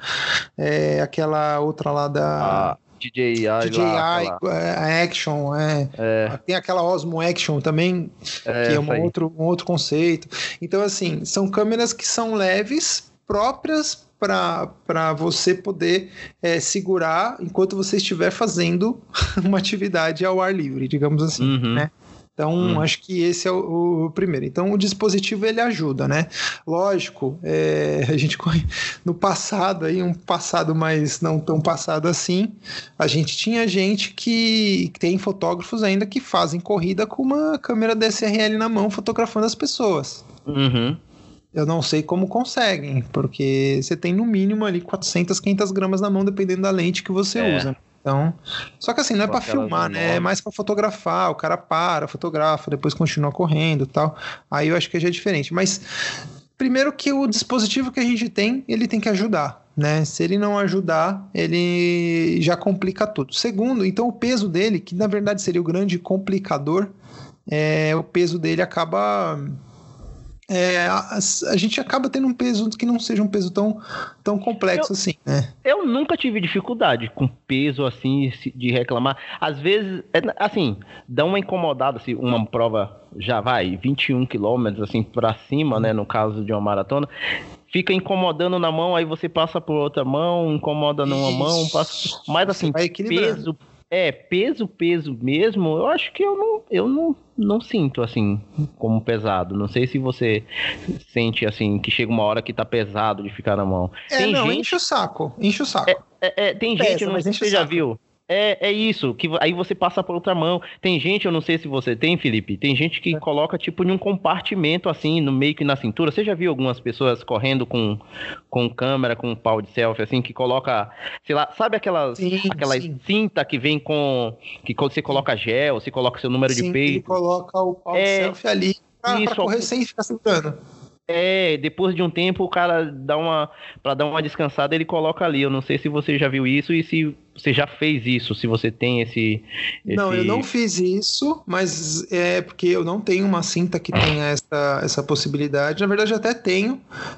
é, aquela outra lá da... Ah. D J I, D J I lá, é, Action, é. é. Tem aquela Osmo Action também, é, que é um outro, um outro conceito. Então, assim, são câmeras que são leves, próprias para você poder é, segurar enquanto você estiver fazendo uma atividade ao ar livre, digamos assim, uhum. né? Então, uhum. acho que esse é o, o primeiro. Então, o dispositivo, ele ajuda, né? Lógico, é, a gente, no passado, aí, um passado mais não tão passado assim, a gente tinha gente que, tem fotógrafos ainda que fazem corrida com uma câmera D S L R na mão, fotografando as pessoas. Uhum. Eu não sei como conseguem, porque você tem no mínimo ali quatrocentas, quinhentas gramas na mão, dependendo da lente que você é. usa. Então, só que assim, não é para filmar, né? É mais para fotografar. O cara para, fotografa, depois continua correndo e tal. Aí eu acho que já é diferente. Mas, primeiro que o dispositivo que a gente tem, ele tem que ajudar, né? Se ele não ajudar, ele já complica tudo. Segundo, então o peso dele, que na verdade seria o grande complicador, é, o peso dele acaba... É, a, a gente acaba tendo um peso que não seja um peso tão, tão complexo eu, assim, né? Eu nunca tive dificuldade com peso, assim, de reclamar. Às vezes, é, assim, dá uma incomodada, assim, uma prova já vai vinte e um quilômetros, assim, pra cima, né, no caso de uma maratona, fica incomodando na mão, aí você passa por outra mão, incomoda numa Isso. mão, passa... Mas, assim, peso... É, peso, peso mesmo, eu acho que eu não, eu não, não sinto, assim, como pesado. Não sei se você sente, assim, que chega uma hora que tá pesado de ficar na mão. É, tem não, gente... enche o saco, enche o saco. É, é, é, tem Pesa, gente, eu não sei se você já viu. É, é isso, que aí você passa por outra mão. Tem gente, eu não sei se você tem, Felipe, tem gente que é. coloca tipo em um compartimento assim, no meio que na cintura. Você já viu algumas pessoas correndo com, com câmera, com um pau de selfie, assim, que coloca, sei lá, sabe aquelas, sim, aquelas sim. cinta que vem com, que você coloca gel, você coloca seu número sim, de peito. Ele coloca o pau é, de selfie ali pra, isso, pra correr algum... sem ficar segurando. É, depois de um tempo o cara dá uma, pra dar uma descansada, ele coloca ali. Eu não sei se você já viu isso e se você já fez isso, se você tem esse... esse... Não, eu não fiz isso, mas é porque eu não tenho uma cinta que tenha essa, essa possibilidade. Na verdade, eu até tenho,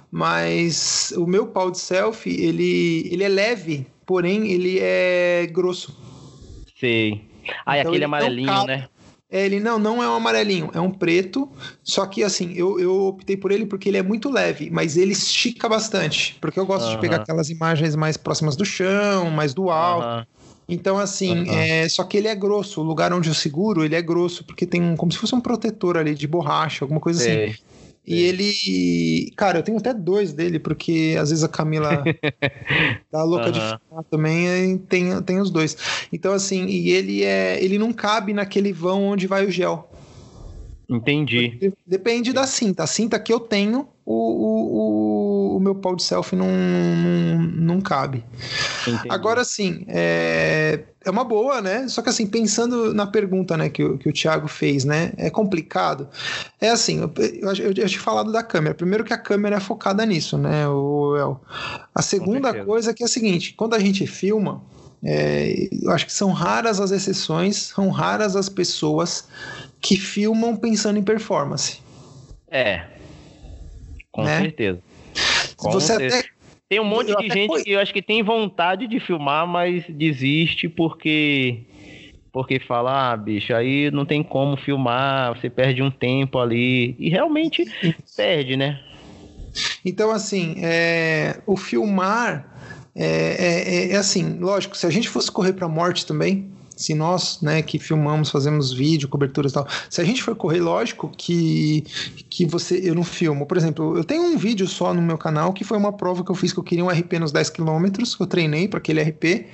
mas o meu pau de selfie, ele, ele é leve, porém ele é grosso. Sei. Ah, então, aquele amarelinho, né? Ele não, não é um amarelinho, é um preto, só que assim, eu, eu optei por ele porque ele é muito leve, mas ele estica bastante, porque eu gosto uh-huh. de pegar aquelas imagens mais próximas do chão, mais do alto. Uh-huh. Então assim, uh-huh. é, só que ele é grosso, o lugar onde eu seguro, ele é grosso, porque tem um, como se fosse um protetor ali de borracha, alguma coisa Sei. assim. E ele... Cara, eu tenho até dois dele, porque às vezes a Camila tá louca uhum. de filmar também, e tem, tem os dois. Então, assim, e ele é... Ele não cabe naquele vão onde vai o gel. Entendi. Depende da cinta. A cinta que eu tenho, o, o, o, o meu pau de selfie não, não, não cabe. Entendi. Agora, assim, é, é uma boa, né? Só que, assim, pensando na pergunta, né, que, o, que o Thiago fez, né? É complicado. É assim, eu, eu, eu, eu tinha falado da câmera. Primeiro que a câmera é focada nisso, né? O, El. A segunda coisa é que é a seguinte, quando a gente filma, É, eu acho que são raras as exceções, são raras as pessoas que filmam pensando em performance. É, com né? certeza. Com Você certeza. até... Tem um monte eu de gente foi... que eu acho que tem vontade de filmar, mas desiste porque... Porque fala, ah, bicho, aí não tem como filmar, você perde um tempo ali. E realmente perde, né? Então, assim, é, o filmar é, é, é assim, lógico, se a gente fosse correr para a morte também, se nós, né, que filmamos, fazemos vídeo, coberturas e tal, se a gente for correr, lógico que, que você, eu não filmo. Por exemplo, eu tenho um vídeo só no meu canal que foi uma prova que eu fiz, que eu queria um R P nos dez quilômetros, que eu treinei para aquele R P,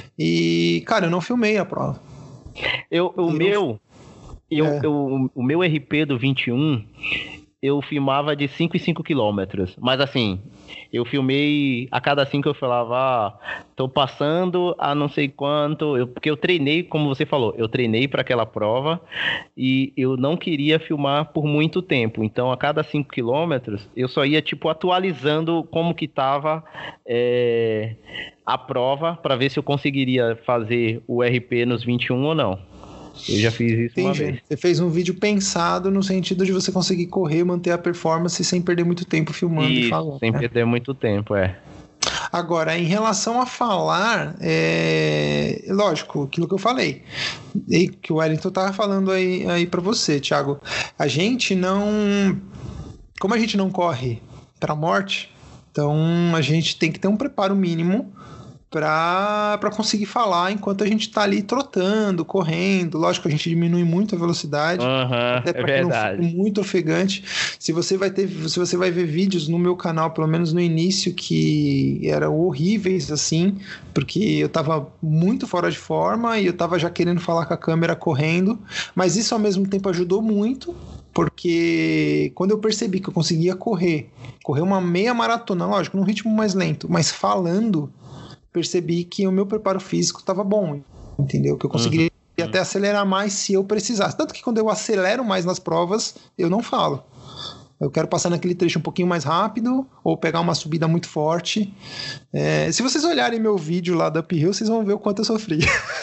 e, cara, eu não filmei a prova. Eu, o, eu, meu, eu, é. eu, o meu R P do vinte e um, eu filmava de cinco em cinco quilômetros. Mas assim, eu filmei a cada cinco eu falava, ah, tô passando a não sei quanto. Eu, porque eu treinei, como você falou, eu treinei para aquela prova e eu não queria filmar por muito tempo. Então, a cada cinco quilômetros, eu só ia, tipo, atualizando como que tava é, a prova para ver se eu conseguiria fazer o R P nos vinte e um ou não. Eu já fiz isso Entendi. uma vez. Você fez um vídeo pensado no sentido de você conseguir correr, manter a performance sem perder muito tempo filmando isso, e falando. sem né? perder muito tempo, é. Agora, em relação a falar, é... lógico, aquilo que eu falei, e que o Wellington estava falando aí, aí para você, Thiago, a gente não... Como a gente não corre para a morte, então a gente tem que ter um preparo mínimo para conseguir falar enquanto a gente está ali trotando, correndo. Lógico, a gente diminui muito a velocidade, uhum, até para é que não fique muito ofegante. Se você vai ter, se você vai ver vídeos no meu canal, pelo menos no início, que eram horríveis assim, porque eu estava muito fora de forma e eu estava já querendo falar com a câmera correndo, mas isso ao mesmo tempo ajudou muito, porque quando eu percebi que eu conseguia correr, correr uma meia maratona, lógico, num ritmo mais lento, mas falando, percebi que o meu preparo físico estava bom, entendeu? Que eu conseguiria uhum. até acelerar mais se eu precisasse. Tanto que quando eu acelero mais nas provas, eu não falo. Eu quero passar naquele trecho um pouquinho mais rápido ou pegar uma subida muito forte. É, se vocês olharem meu vídeo lá da Uphill, vocês vão ver o quanto eu sofri.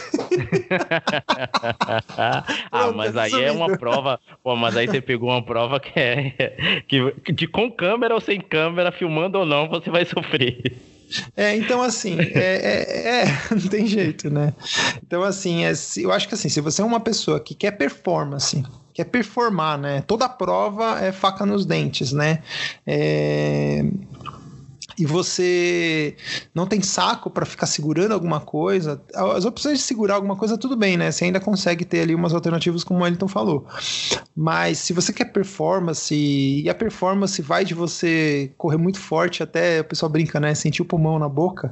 ah, mas aí é uma prova... Pô, mas aí você pegou uma prova que é... Que, de com câmera ou sem câmera, filmando ou não, você vai sofrer. É, então assim, é, é, é, não tem jeito, né? Então assim, é, eu acho que assim, se você é uma pessoa que quer performance, quer performar, né? Toda prova é faca nos dentes, né? É... E você não tem saco para ficar segurando alguma coisa, as opções de segurar alguma coisa, tudo bem, né? Você ainda consegue ter ali umas alternativas, como o Wellington falou. Mas se você quer performance, e a performance vai de você correr muito forte, até o pessoal brinca, né? Sentir o pulmão na boca,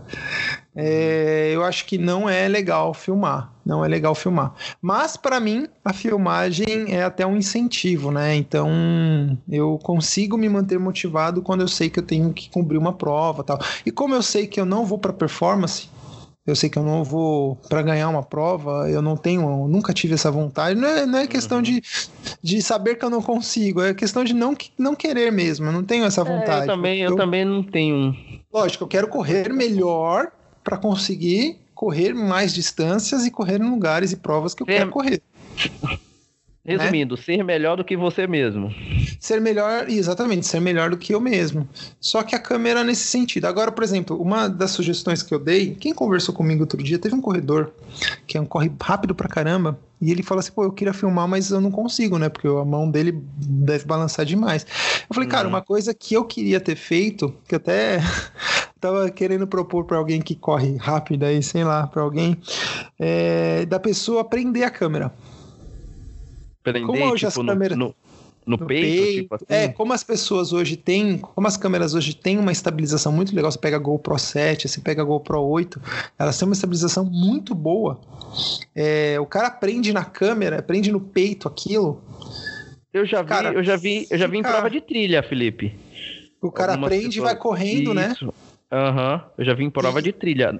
é, eu acho que não é legal filmar. Não é legal filmar. Mas, para mim, a filmagem é até um incentivo, né? Então, eu consigo me manter motivado quando eu sei que eu tenho que cumprir uma prova e tal. E como eu sei que eu não vou para performance, eu sei que eu não vou para ganhar uma prova, eu não tenho, eu nunca tive essa vontade. Não é, não é questão uhum. de, de saber que eu não consigo, é questão de não, não querer mesmo. Eu não tenho essa vontade. É, eu também, eu, eu também não tenho. Lógico, eu quero correr melhor para conseguir correr mais distâncias e correr em lugares e provas que eu ser... quero correr. Resumindo, né? Ser melhor do que você mesmo. Ser melhor, exatamente, ser melhor do que eu mesmo. Só que a câmera nesse sentido. Agora, por exemplo, uma das sugestões que eu dei, quem conversou comigo outro dia, teve um corredor que é um corre rápido pra caramba, e ele falou assim, pô, eu queria filmar, mas eu não consigo, né? Porque a mão dele deve balançar demais. Eu falei, hum. cara, uma coisa que eu queria ter feito, que eu até tava querendo propor pra alguém que corre rápido aí, sei lá, pra alguém, é da pessoa prender a câmera. Prender, como hoje tipo, as câmeras... No, no, no peito, peito, tipo assim? É, como as pessoas hoje têm, como as câmeras hoje têm uma estabilização muito legal, você pega a GoPro sete, você pega a GoPro oito, elas têm uma estabilização muito boa. É, o cara prende na câmera, prende no peito aquilo. Eu já vi, cara, eu já vi, eu já vi fica... em prova de trilha, Felipe. O cara Algumas prende pessoas... e vai correndo, Isso. né? Aham, uhum. Eu já vi em prova e... de trilha.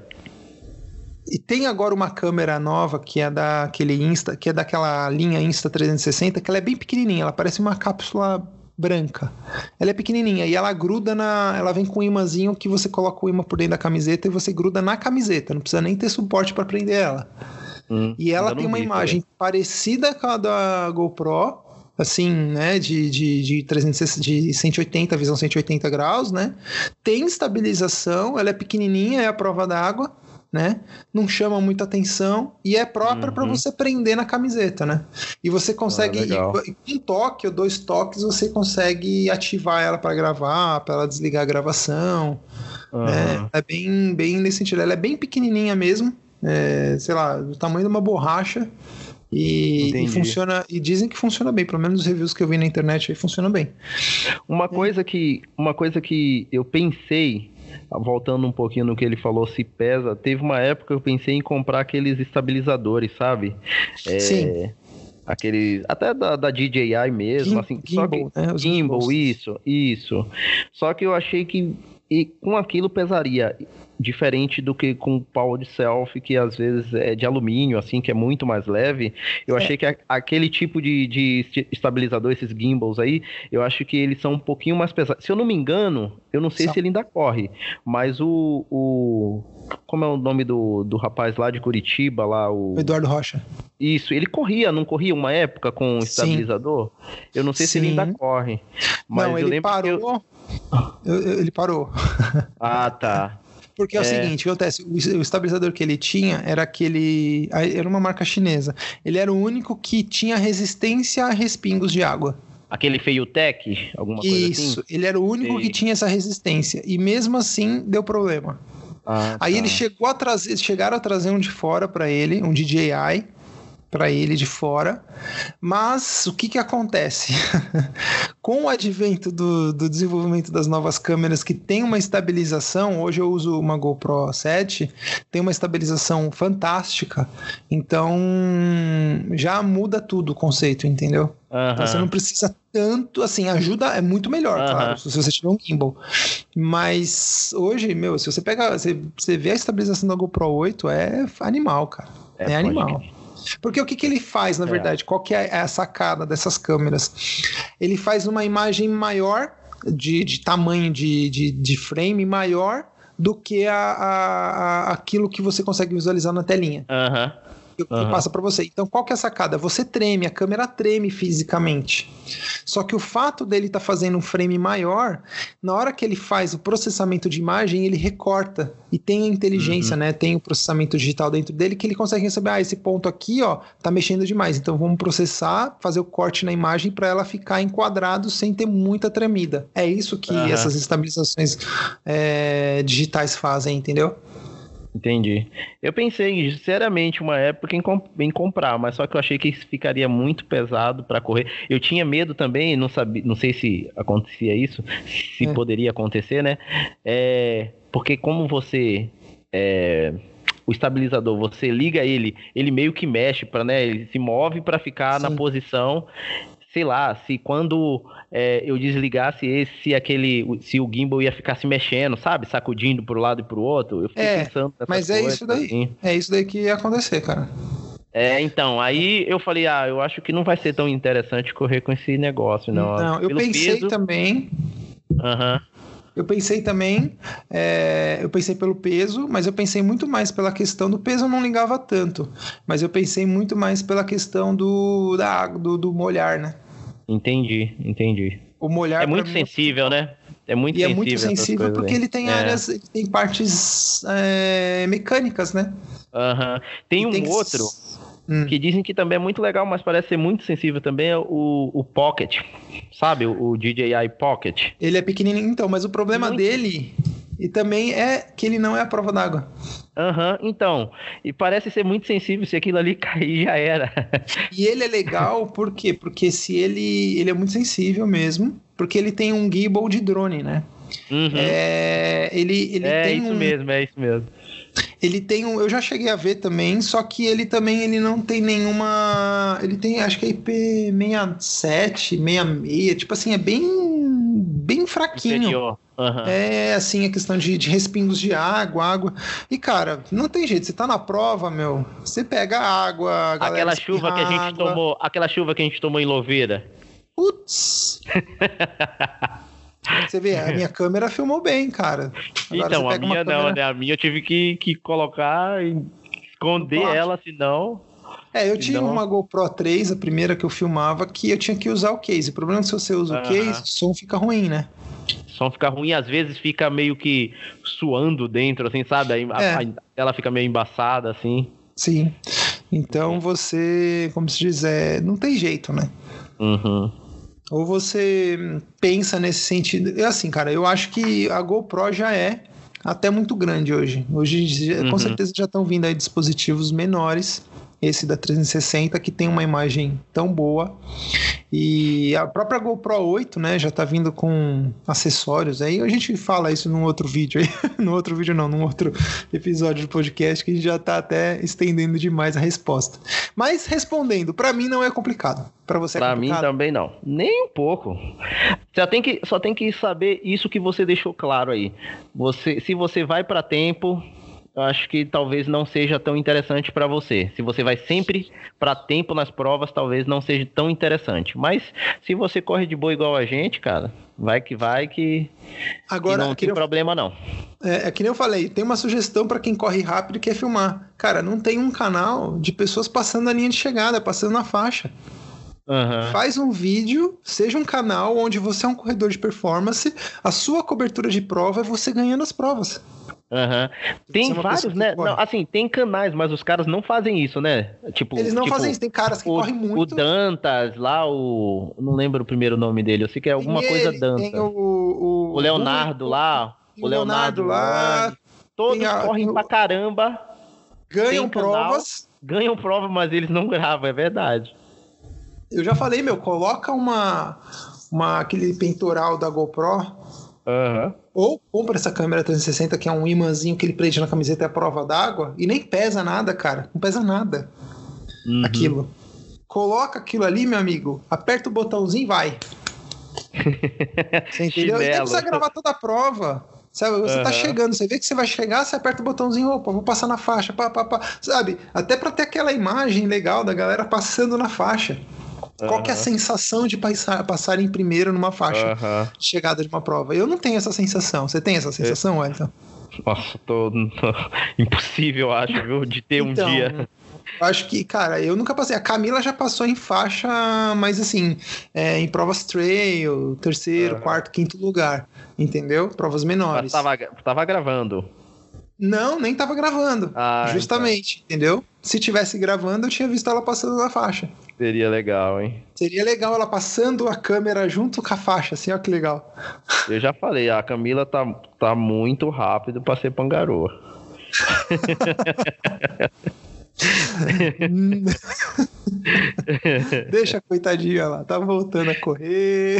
E tem agora uma câmera nova que é daquele Insta, que é daquela linha Insta trezentos e sessenta, que ela é bem pequenininha, ela parece uma cápsula branca. Ela é pequenininha e ela gruda na... Ela vem com um imãzinho que você coloca o imã por dentro da camiseta e você gruda na camiseta. Não precisa nem ter suporte para prender ela. Hum, e ela tem uma imagem também parecida com a da GoPro, assim, né, de, de, de, trezentos, de cento e oitenta, visão cento e oitenta graus, né? Tem estabilização, ela é pequenininha, é a prova d'água, né? Não chama muita atenção e é própria uhum. para você prender na camiseta, né? E você consegue, ah, com um toque ou dois toques, você consegue ativar ela para gravar, para ela desligar a gravação, uhum. né? É bem, bem nesse sentido. Ela é bem pequenininha mesmo, é, sei lá, do tamanho de uma borracha. E, e funciona, e dizem que funciona bem, pelo menos os reviews que eu vi na internet aí funciona bem. Uma coisa que, uma coisa que eu pensei, voltando um pouquinho no que ele falou, se pesa, teve uma época que eu pensei em comprar aqueles estabilizadores, sabe? É, Sim. Aqueles, até da, da D J I mesmo, Gim, assim, gimbal, só que, né? gimbal, isso, isso. Só que eu achei que e com aquilo pesaria, diferente do que com o pau de selfie, que às vezes é de alumínio, assim, que é muito mais leve. Eu é. achei que a, aquele tipo de, de estabilizador, esses gimbals aí, eu acho que eles são um pouquinho mais pesados. Se eu não me engano, eu não sei Só. se ele ainda corre, mas o... o como é o nome do, do rapaz lá de Curitiba, lá, o... Eduardo Rocha. Isso, ele corria, não corria uma época com estabilizador? Sim. Eu não sei Sim. se ele ainda corre. Mas não, eu ele lembro parou... que eu... Eu, eu, ele parou. Ah, tá. Porque é, é o seguinte, o que acontece, o estabilizador que ele tinha era aquele, era uma marca chinesa. Ele era o único que tinha resistência a respingos de água. Aquele Feiutec, alguma coisa assim? Isso, ele era o único Sim. que tinha essa resistência. E mesmo assim, deu problema. Ah, Aí tá. ele chegou a trazer, chegaram a trazer um de fora para ele, um D J I, para ele de fora, mas o que que acontece? Com o advento do, do desenvolvimento das novas câmeras que tem uma estabilização, hoje eu uso uma GoPro sete, tem uma estabilização fantástica, então já muda tudo o conceito, entendeu? Uh-huh. Então você não precisa tanto, assim, ajuda, é muito melhor, uh-huh. claro, se você tiver um gimbal, mas hoje, meu, se você pega, você, você vê a estabilização da GoPro oito, é animal, cara, é, é animal. Que... Porque o que, que ele faz, na é. verdade? Qual que é a sacada dessas câmeras? Ele faz uma imagem maior, de, de tamanho de, de, de frame maior do que a, a, a, aquilo que você consegue visualizar na telinha. Aham. Uh-huh. Que uhum. passa para você. Então, qual que é a sacada? Você treme, a câmera treme fisicamente. Só que o fato dele estar tá fazendo um frame maior, na hora que ele faz o processamento de imagem, ele recorta. E tem a inteligência, uhum. né? Tem o processamento digital dentro dele que ele consegue receber, ah, esse ponto aqui, ó, tá mexendo demais. Então, vamos processar, fazer o corte na imagem para ela ficar enquadrado sem ter muita tremida. É isso que uhum. essas estabilizações é, digitais fazem, entendeu? Entendi. Eu pensei, sinceramente, uma época em, comp- em comprar, mas só que eu achei que isso ficaria muito pesado para correr. Eu tinha medo também, não sabia, não sei se acontecia isso, se é. poderia acontecer, né? É, porque como você... É, o estabilizador, você liga ele, ele meio que mexe, pra, né? Ele se move para ficar Sim. na posição... Sei lá, se quando é, eu desligasse esse, se, aquele, se o gimbal ia ficar se mexendo, sabe? Sacudindo para um lado e para o outro. Eu fiquei é, pensando nessas mas é coisas, isso daí. Assim. É isso daí que ia acontecer, cara. É, então, aí eu falei, ah, eu acho que não vai ser tão interessante correr com esse negócio, não. Não, eu Pelo pensei peso... também... Aham. Uhum. Eu pensei também, é, eu pensei pelo peso, mas eu pensei muito mais pela questão do peso, eu não ligava tanto, mas eu pensei muito mais pela questão do, da água, do, do molhar, né? Entendi, entendi. O molhar é muito sensível, é... né? É muito e sensível. é muito sensível porque aí. ele tem é. áreas, ele tem partes é, mecânicas, né? Uhum. Tem e um tem outro que... Hum. que dizem que também é muito legal, mas parece ser muito sensível também, é o, o Pocket. Sabe, o, o D J I Pocket? Ele é pequenininho, então, mas o problema muito... dele e também é que ele não é a prova d'água. Aham, uhum, então, e parece ser muito sensível, se aquilo ali cair já era. E ele é legal, por quê? Porque se ele, ele é muito sensível mesmo, porque ele tem um gimbal de drone, né? Uhum. É, ele, ele é tem isso um... mesmo, é isso mesmo. Ele tem um, eu já cheguei a ver também, só que ele também ele não tem nenhuma, ele tem, acho que é I P sessenta e sete, sessenta e seis, tipo assim, é bem bem fraquinho. Uhum. É assim, a questão de, de respingos de água, água. E cara, não tem jeito, você tá na prova, meu, você pega água, a galera aquela chuva que a gente água. tomou, aquela chuva que a gente tomou em Louveira. Putz! Você vê, a minha câmera filmou bem, cara. Agora então, a minha câmera... não, né? A minha eu tive que, que colocar, esconder ela, senão... É, eu tinha uma GoPro três, a primeira que eu filmava, que eu tinha que usar o case. O problema é que se você usa uh-huh. o case, o som fica ruim, né? O som fica ruim, às vezes fica meio que suando dentro, assim, sabe? Aí é. a, a, ela fica meio embaçada, assim. Sim. Então você, como se diz, é, não tem jeito, né? Uhum. Ou você pensa nesse sentido. É assim, cara, eu acho que a GoPro já é até muito grande hoje. Hoje, uhum. com certeza, já estão vindo aí dispositivos menores. Esse da trezentos e sessenta, que tem uma imagem tão boa. E a própria GoPro oito, né, já tá vindo com acessórios. Aí a gente fala isso num outro vídeo aí. No outro vídeo não, num outro episódio do podcast, que a gente já tá até estendendo demais a resposta. Mas respondendo, pra mim não é complicado. Pra você é pra complicado? Pra mim também não. Nem um pouco. Só tem que, só tem que saber isso que você deixou claro aí. Você, se você vai pra tempo... eu acho que talvez não seja tão interessante para você. Se você vai sempre para tempo nas provas, talvez não seja tão interessante. Mas se você corre de boa igual a gente, cara, vai que vai que, Agora, que não tem eu, problema não. É, é que nem eu falei, tem uma sugestão para quem corre rápido e quer filmar. Cara, não tem um canal de pessoas passando a linha de chegada, passando na faixa. Uhum. Faz um vídeo, seja um canal onde você é um corredor de performance, a sua cobertura de prova é você ganhando as provas. Uhum. Tem vários, né? Não, assim, tem canais, mas os caras não fazem isso, né? Tipo, eles não tipo, fazem isso, tem caras que o, correm muito. O Dantas, lá, o. Não lembro o primeiro nome dele, eu sei que é alguma tem coisa ele, Dantas. Tem o, o, o Leonardo o, lá. O Leonardo, Leonardo lá. Todos a, correm o... pra caramba. Ganham provas. Canal, ganham provas, mas eles não gravam, é verdade. Eu já falei, meu, coloca uma, uma aquele peitoral da GoPro. Uhum. Ou compra essa câmera trezentos e sessenta, que é um imãzinho que ele prende na camiseta e a prova d'água, e nem pesa nada, cara. Não pesa nada. Uhum. Aquilo. Coloca aquilo ali, meu amigo, aperta o botãozinho e vai. Você entendeu? E nem precisa gravar toda a prova. Sabe? Você uhum. tá chegando, você vê que você vai chegar, você aperta o botãozinho, opa, vou passar na faixa, pá, pá, pá. Sabe? Até pra ter aquela imagem legal da galera passando na faixa. Uhum. Qual que é a sensação de passar, passar em primeiro numa faixa uhum. de chegada de uma prova? Eu não tenho essa sensação. Você tem essa sensação, Wellington? Nossa, tô, tô... impossível, acho, viu, de ter então, um dia. Eu acho que, cara, eu nunca passei. A Camila já passou em faixa, mas assim, é, em provas trail, terceiro, uhum. quarto, quinto lugar, entendeu? Provas menores. Mas tava, tava gravando. Não, nem tava gravando. Ah, justamente, então. Entendeu? Se tivesse gravando, eu tinha visto ela passando na faixa. Seria legal, hein? Seria legal ela passando a câmera junto com a faixa, assim, ó que legal. Eu já falei, a Camila tá, tá muito rápido pra ser pangaroa. Deixa a coitadinha lá, tá voltando a correr.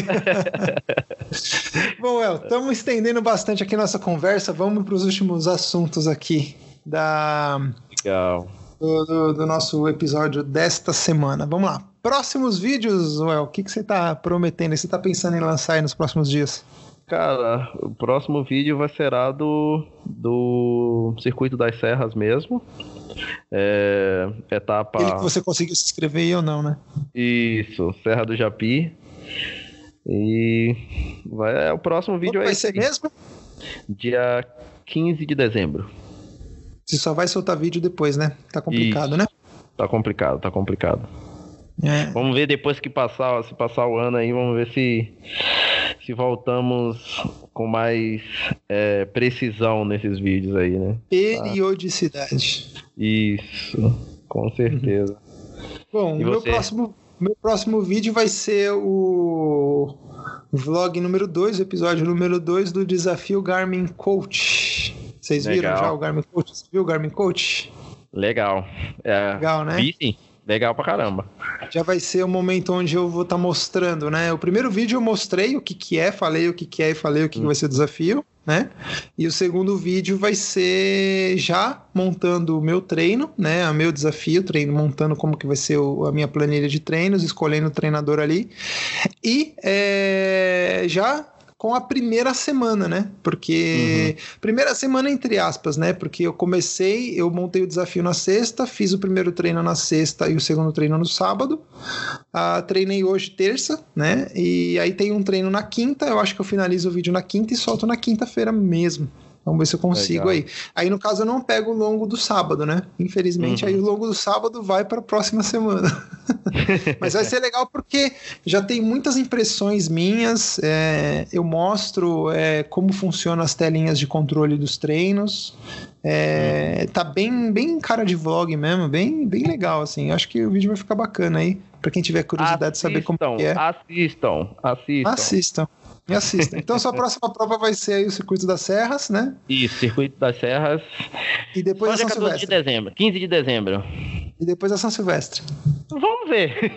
Bom, El, estamos estendendo bastante aqui nossa conversa. Vamos para os últimos assuntos aqui da... Legal. Do, do, do nosso episódio desta semana. Vamos lá. Próximos vídeos, Well, o que, que você tá prometendo? Você tá pensando em lançar aí nos próximos dias? Cara, o próximo vídeo vai ser do, do Circuito das Serras mesmo. É, etapa... Ele que você conseguiu se inscrever aí ou não, né? Isso, Serra do Japi. E vai, é, o próximo vídeo Vai é ser esse mesmo? Dia quinze de dezembro. Você só vai soltar vídeo depois, né? Tá complicado, Isso. né? Tá complicado, tá complicado. É. Vamos ver depois que passar, se passar o ano aí, vamos ver se, se voltamos com mais é, precisão nesses vídeos aí, né? Periodicidade. Isso, com certeza. Bom, o meu próximo, meu próximo vídeo vai ser o vlog número dois, o episódio número dois do desafio Garmin Coach. Vocês viram Legal. já o Garmin Coach? Você viu o Garmin Coach? Legal. É, Legal, né? Vi, sim. Legal pra caramba. Já vai ser o momento onde eu vou estar tá mostrando, né? O primeiro vídeo eu mostrei o que que é, falei o que que é e falei o que, hum. que vai ser o desafio, né? E o segundo vídeo vai ser já montando o meu treino, né? O meu desafio, treino, montando como que vai ser o, a minha planilha de treinos, escolhendo o treinador ali. E é, já com a primeira semana, né? Porque... Uhum. Primeira semana, entre aspas, né? Porque eu comecei, eu montei o desafio na sexta, fiz o primeiro treino na sexta e o segundo treino no sábado. Uh, treinei hoje, terça, né? E aí tem um treino na quinta, eu acho que eu finalizo o vídeo na quinta e solto na quinta-feira mesmo. Vamos ver se eu consigo. Legal. aí. Aí, no caso, eu não pego o longo do sábado, né? Infelizmente, uhum. aí o longo do sábado vai para a próxima semana. Mas vai ser legal porque já tem muitas impressões minhas. É, eu mostro é, como funcionam as telinhas de controle dos treinos. É, uhum. Tá bem, bem cara de vlog mesmo, bem, bem legal, assim. Acho que o vídeo vai ficar bacana aí, para quem tiver curiosidade assistam, de saber como que é. Assistam, assistam. Assistam. Me assista. Então, sua próxima prova vai ser aí o Circuito das Serras, né? Isso, Circuito das Serras. E depois a São quatorze Silvestre. de dezembro, quinze de dezembro. E depois a São Silvestre. Vamos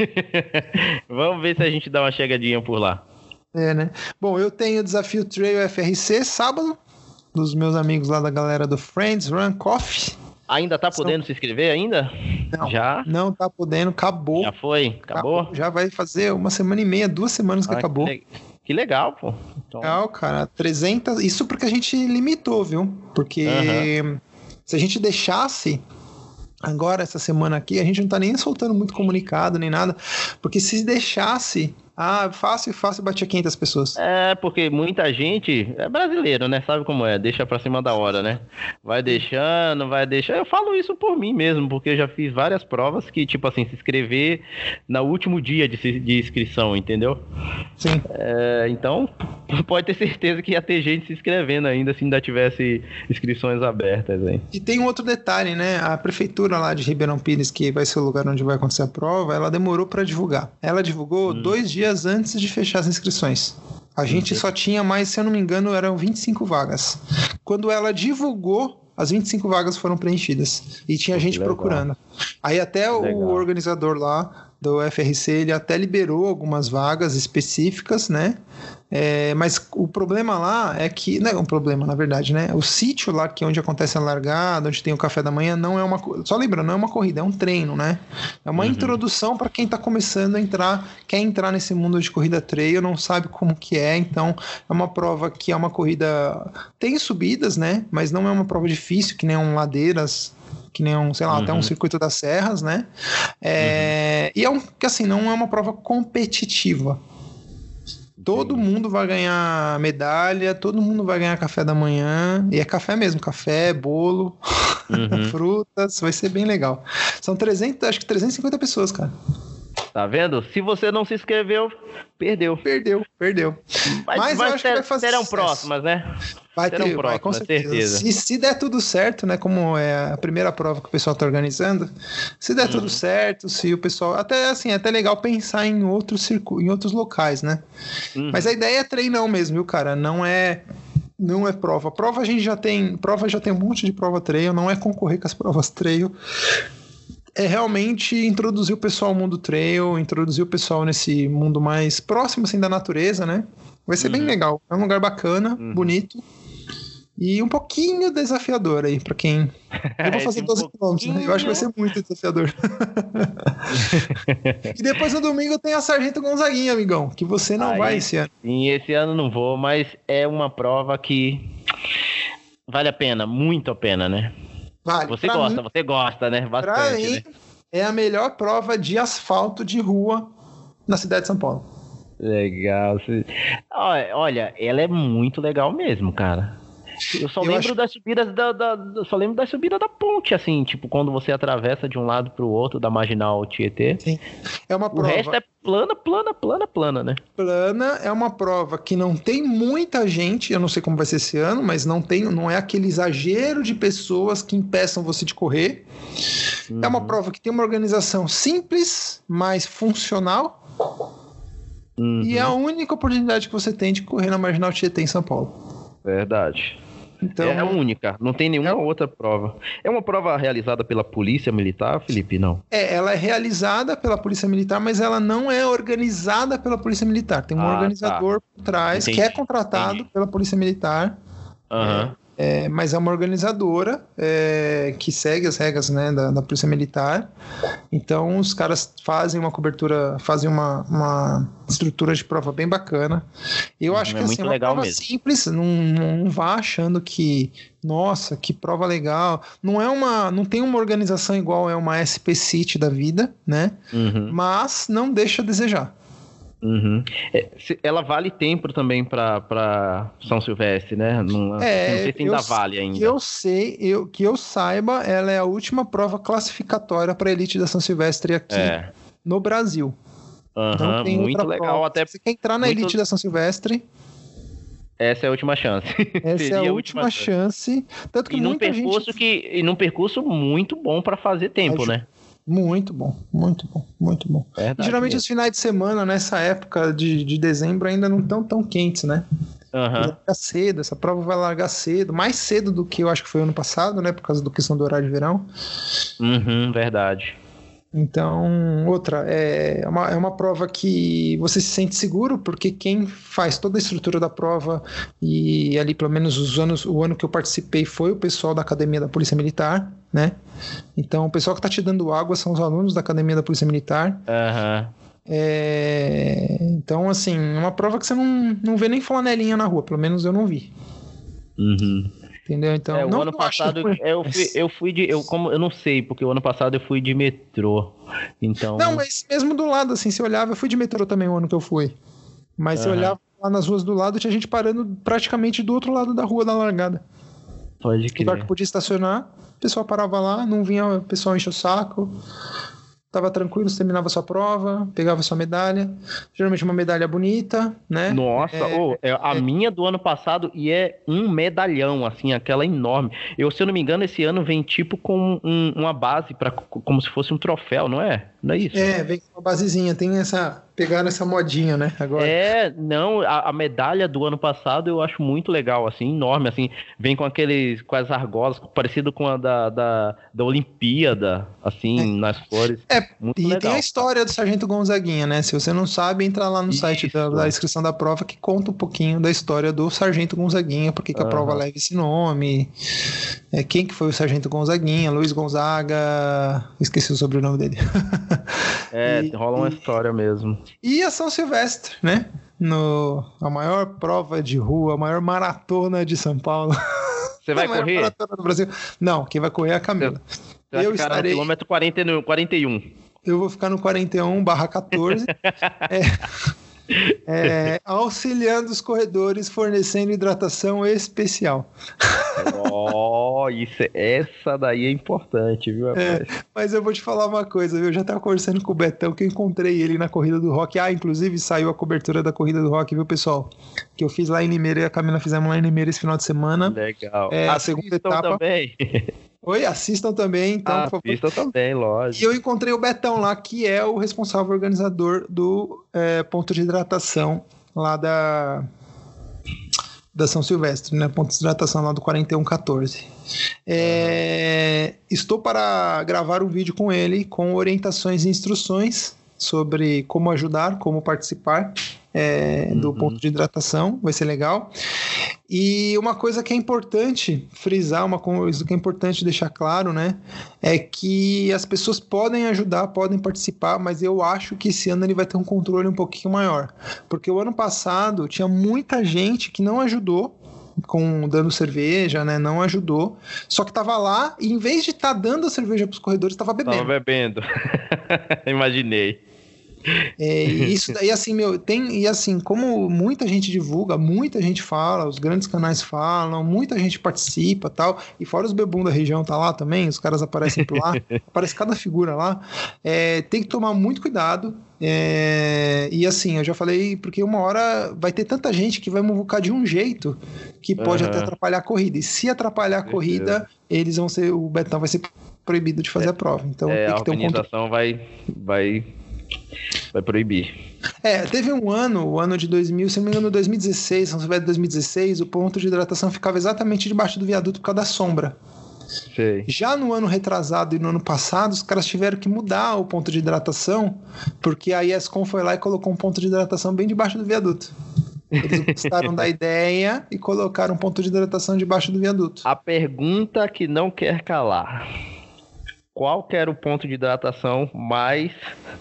ver. Vamos ver se a gente dá uma chegadinha por lá. É, né? Bom, eu tenho o desafio Trail F R C sábado, dos meus amigos lá da galera do Friends Run Coffee. Ainda tá podendo São... se inscrever ainda? Não, já? Não tá podendo, acabou. Já foi? Acabou? acabou? Já vai fazer uma semana e meia, duas semanas que ah, acabou. Que, le... que legal, pô. Então... Legal, cara. trezentas... Isso porque a gente limitou, viu? Porque uhum. se a gente deixasse... Agora, essa semana aqui, a gente não tá nem soltando muito comunicado, nem nada. Porque se deixasse... Ah, fácil, fácil bater quinhentas pessoas. É, porque muita gente é brasileiro, né? Sabe como é? Deixa pra cima da hora, né? Vai deixando, vai deixando. Eu falo isso por mim mesmo, porque eu já fiz várias provas que, tipo assim, se inscrever no último dia de, de inscrição, entendeu? Sim. É, então, pode ter certeza que ia ter gente se inscrevendo ainda se ainda tivesse inscrições abertas, hein? E tem um outro detalhe, né? A prefeitura lá de Ribeirão Pires, que vai ser o lugar onde vai acontecer a prova, ela demorou pra divulgar. Ela divulgou hum. dois dias antes de fechar as inscrições. A gente só tinha mais, se eu não me engano, eram vinte e cinco vagas. Quando ela divulgou, as vinte e cinco vagas foram preenchidas. E tinha gente procurando. Aí até o Legal. organizador lá do F R C, ele até liberou algumas vagas específicas, né? É, mas o problema lá é que... Não é um problema, na verdade, né? O sítio lá, que é onde acontece a largada, onde tem o café da manhã, não é uma... Só lembrando, não é uma corrida, é um treino, né? É uma uhum. introdução para quem tá começando a entrar, quer entrar nesse mundo de corrida trail, não sabe como que é, então é uma prova que é uma corrida... Tem subidas, né? Mas não é uma prova difícil, que nem um ladeiras... que nem um, sei lá, uhum. até um circuito das serras, né? É, uhum. E é um, que assim, não é uma prova competitiva. Todo Entendi. mundo vai ganhar medalha, todo mundo vai ganhar café da manhã, e é café mesmo, café, bolo, uhum. frutas, vai ser bem legal. São trezentas, acho que trezentas e cinquenta pessoas, cara. Tá vendo? Se você não se inscreveu, perdeu. Perdeu, perdeu. Mas, mas, mas eu acho ter, que vai fazer serão sucesso. próximas, né? Vai ter, vai, com certeza. certeza. E se der tudo certo, né? Como é a primeira prova que o pessoal tá organizando, se der uhum. tudo certo, se o pessoal... Até assim, é até legal pensar em outros, circu... em outros locais, né? Uhum. Mas a ideia é treinão mesmo, viu, cara? Não é... Não é prova. Prova a gente já tem... Prova já tem um monte de prova trail, não é concorrer com as provas trail. É realmente introduzir o pessoal ao mundo trail, introduzir o pessoal nesse mundo mais próximo, assim, da natureza, né? Vai ser uhum. bem legal. É um lugar bacana, uhum. bonito. E um pouquinho desafiador aí, pra quem... Eu vou fazer doze quilômetros, né? Eu acho que vai ser muito desafiador. E depois no domingo tem a Sargento Gonzaguinha, amigão, que você não aí, vai esse ano. Sim, esse ano não vou, mas é uma prova que vale a pena, muito a pena, né? Vale. Você pra gosta, mim, você gosta, né? Bastante, pra mim, né? É a melhor prova de asfalto de rua na cidade de São Paulo. Legal. Olha, ela é muito legal mesmo, cara. Eu só eu lembro acho... das subidas da, da, da, só lembro das subidas da ponte, assim, tipo, quando você atravessa de um lado pro outro da Marginal Tietê. Sim. É uma prova. O resto é plana, plana, plana, plana, né? Plana é uma prova que não tem muita gente, eu não sei como vai ser esse ano, mas não tem, não é aquele exagero de pessoas que impeçam você de correr. Uhum. É uma prova que tem uma organização simples, mas funcional. Uhum. E é a única oportunidade que você tem de correr na Marginal Tietê em São Paulo. Verdade. Então, é a única, não tem nenhuma é... outra prova. É uma prova realizada pela Polícia Militar, Felipe? Não. É, ela é realizada pela Polícia Militar, mas ela não é organizada pela Polícia Militar. Tem um ah, organizador tá. por trás, Entendi. que é contratado Entendi. pela Polícia Militar. Uhum. É, mas é uma organizadora é, que segue as regras, né, da, da Polícia Militar. Então os caras fazem uma cobertura, fazem uma, uma estrutura de prova bem bacana. Eu acho é que assim, é uma prova mesmo. simples, não, não vá achando que, nossa, que prova legal. Não é uma, não tem uma organização igual é uma S P City da vida, né? Uhum. Mas não deixa a desejar. Uhum. É, ela vale tempo também para São Silvestre, né? Não, é, não sei se ainda eu, vale ainda. Que eu sei, eu, que eu saiba, ela é a última prova classificatória para a elite da São Silvestre aqui é. no Brasil. Uhum, não tem muito legal. Prova. Até se você quer entrar na muito... elite da São Silvestre, essa é a última chance. Essa é a, a última, última chance. chance. Tanto que e, num muita percurso gente... que, e num percurso muito bom para fazer tempo, Acho... né? Muito bom, muito bom, muito bom. Verdade, geralmente mesmo. Os finais de semana, nessa época de, de dezembro, ainda não estão tão quentes, né? Uhum. Vai largar cedo, essa prova vai largar cedo, mais cedo do que eu acho que foi ano passado, né? Por causa da questão do horário de verão. Uhum, verdade. Então, outra, é uma, é uma prova que você se sente seguro, porque quem faz toda a estrutura da prova, e ali pelo menos os anos, o ano que eu participei foi o pessoal da Academia da Polícia Militar, né? Então, o pessoal que está te dando água são os alunos da Academia da Polícia Militar. Aham. Uhum. É... Então, assim, é uma prova que você não, não vê nem flanelinha na rua, pelo menos eu não vi. Uhum. Entendeu? Então, é, o não ano passado foi... eu fui, eu fui de. Eu, como, eu não sei, porque o ano passado eu fui de metrô. Então... Não, mas mesmo do lado, assim, se olhava, eu fui de metrô também o ano que eu fui. Mas uhum. se olhava lá nas ruas do lado, tinha gente parando praticamente do outro lado da rua da largada. Pode crer. O lugar que podia estacionar, o pessoal parava lá, não vinha, o pessoal enche o saco. Tava tranquilo, você terminava sua prova, pegava sua medalha. Geralmente uma medalha bonita, né? Nossa, é, oh, é, a é... minha do ano passado e é um medalhão, assim, aquela enorme. Eu, se eu não me engano, esse ano vem tipo com um, uma base, pra, como se fosse um troféu, não é? Não é isso? É, vem com uma basezinha, tem essa... Pegaram essa modinha, né? Agora. É, não, a, a medalha do ano passado eu acho muito legal, assim, enorme, assim, vem com aqueles, com as argolas, parecido com a da, da, da Olimpíada, assim, é. nas cores. É, muito e legal, tem a história do Sargento Gonzaguinha, né? Se você não sabe, entra lá no Isso. site da, da inscrição da prova que conta um pouquinho da história do Sargento Gonzaguinha, porque que uhum. a prova leva esse nome, é, quem que foi o Sargento Gonzaguinha, Luiz Gonzaga, esqueci o sobrenome dele. É, e, rola uma e... história mesmo. E a São Silvestre, né? No, a maior prova de rua, a maior maratona de São Paulo. Você vai correr? Maratona do Brasil. Não, quem vai correr é a Camila. Você vai eu ficar estarei... no quilômetro quarenta e um. Eu vou ficar no quarenta e um barra quatorze. é... É, auxiliando os corredores, fornecendo hidratação especial. Oh, isso, essa daí é importante, viu? É, mas eu vou te falar uma coisa, viu? Eu já tava conversando com o Betão, que eu encontrei ele na corrida do Rock. Ah, inclusive saiu a cobertura da corrida do Rock, viu, pessoal? Que eu fiz lá em Limeira e a Camila fizemos lá em Limeira esse final de semana. Legal. É, a segunda etapa. Também. Oi, assistam também, então, ah, por favor. Assistam também, lógico. E eu encontrei o Betão lá, que é o responsável organizador do é, ponto de hidratação lá da, da São Silvestre, né? Ponto de hidratação lá do quarenta e um quatorze. É, uhum. Estou para gravar um vídeo com ele, com orientações e instruções sobre como ajudar, como participar é, uhum. do ponto de hidratação, vai ser legal. E uma coisa que é importante frisar, uma coisa que é importante deixar claro, né, é que as pessoas podem ajudar, podem participar, mas eu acho que esse ano ele vai ter um controle um pouquinho maior, porque o ano passado tinha muita gente que não ajudou, com dando cerveja, né? Não ajudou. Só que tava lá e em vez de estar tá dando a cerveja pros corredores, tava bebendo. Tava bebendo. Imaginei. É, isso daí, assim, meu, tem, e assim, como muita gente divulga, muita gente fala, os grandes canais falam, muita gente participa tal, e fora os bebum da região tá lá também, os caras aparecem por lá, aparece cada figura lá, é, tem que tomar muito cuidado, é, e assim, eu já falei, porque uma hora vai ter tanta gente que vai muvucar de um jeito que pode uhum. até atrapalhar a corrida, e se atrapalhar a corrida, eles vão ser, o Betão vai ser proibido de fazer é, a prova, então é, tem que a ter um organização vai, vai Vai proibir. É, teve um ano, o ano de dois mil, se não me engano, dois mil e dezesseis, se não souber de dois mil e dezesseis, o ponto de hidratação ficava exatamente debaixo do viaduto por causa da sombra. Sei. Já no ano retrasado e no ano passado, os caras tiveram que mudar o ponto de hidratação, porque a ESCOM foi lá e colocou um ponto de hidratação bem debaixo do viaduto. Eles gostaram da ideia e colocaram um ponto de hidratação debaixo do viaduto. A pergunta que não quer calar. Qual que era o ponto de hidratação mais...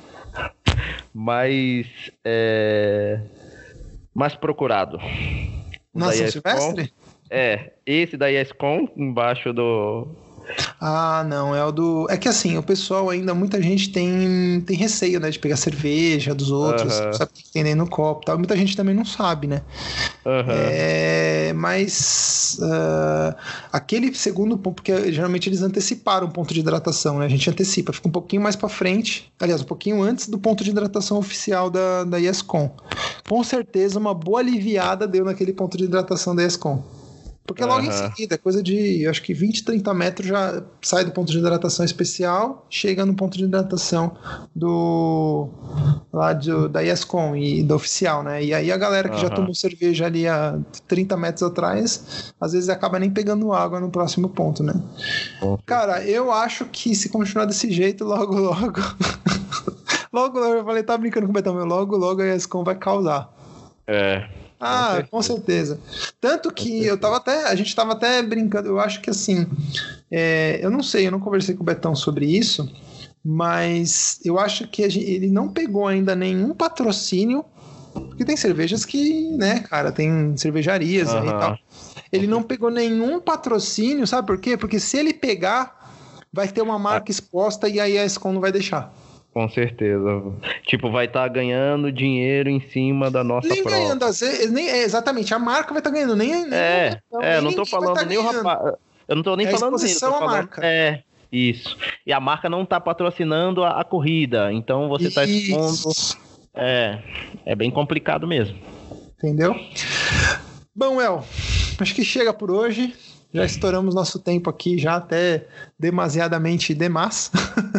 mais... É, mais procurado? Na São Silvestre? É, esse da ESCOM, embaixo do... Ah, não, é o do... É que assim, o pessoal ainda, muita gente tem, tem receio, né, de pegar cerveja dos outros, uh-huh. sabe o que tem dentro no copo e tal. Muita gente também não sabe, né? Uh-huh. É, mas uh, aquele segundo ponto, porque geralmente eles anteciparam o ponto de hidratação, né? A gente antecipa, fica um pouquinho mais pra frente, aliás, um pouquinho antes do ponto de hidratação oficial da, da ESCOM. Com certeza, uma boa aliviada deu naquele ponto de hidratação da ESCOM. Porque logo uhum. em seguida, coisa de, acho que vinte, trinta metros já sai do ponto de hidratação especial, chega no ponto de hidratação do lá do, da ESCOM e do oficial, né? E aí a galera que uhum. já tomou cerveja ali a trinta metros atrás, às vezes acaba nem pegando água no próximo ponto, né? Uhum. Cara, eu acho que se continuar desse jeito, logo, logo... logo, logo, eu falei, tá brincando com o Betão, mas logo, logo a ESCOM vai causar. É... Ah, com certeza. Tanto que eu tava até, a gente tava até brincando, eu acho que assim, é, eu não sei, eu não conversei com o Betão sobre isso, mas eu acho que a gente, ele não pegou ainda nenhum patrocínio, porque tem cervejas que, né, cara, tem cervejarias uhum. aí e tal. Ele não pegou nenhum patrocínio, sabe por quê? Porque se ele pegar, vai ter uma marca exposta e aí a ESCOM não vai deixar. Com certeza. Tipo, vai estar tá ganhando dinheiro em cima da nossa nem prova. Ganhando, às vezes, nem é, exatamente, a marca vai estar tá ganhando, nem, nem É, não, é, nem não tô falando tá nem o rapaz. Eu não tô nem é falando dele. Exposição à marca. É, isso. E a marca não tá patrocinando a, a corrida, então você tá expondo. É, é bem complicado mesmo. Entendeu? Bom, El, acho que chega por hoje. Já estouramos nosso tempo aqui, já até demasiadamente demais.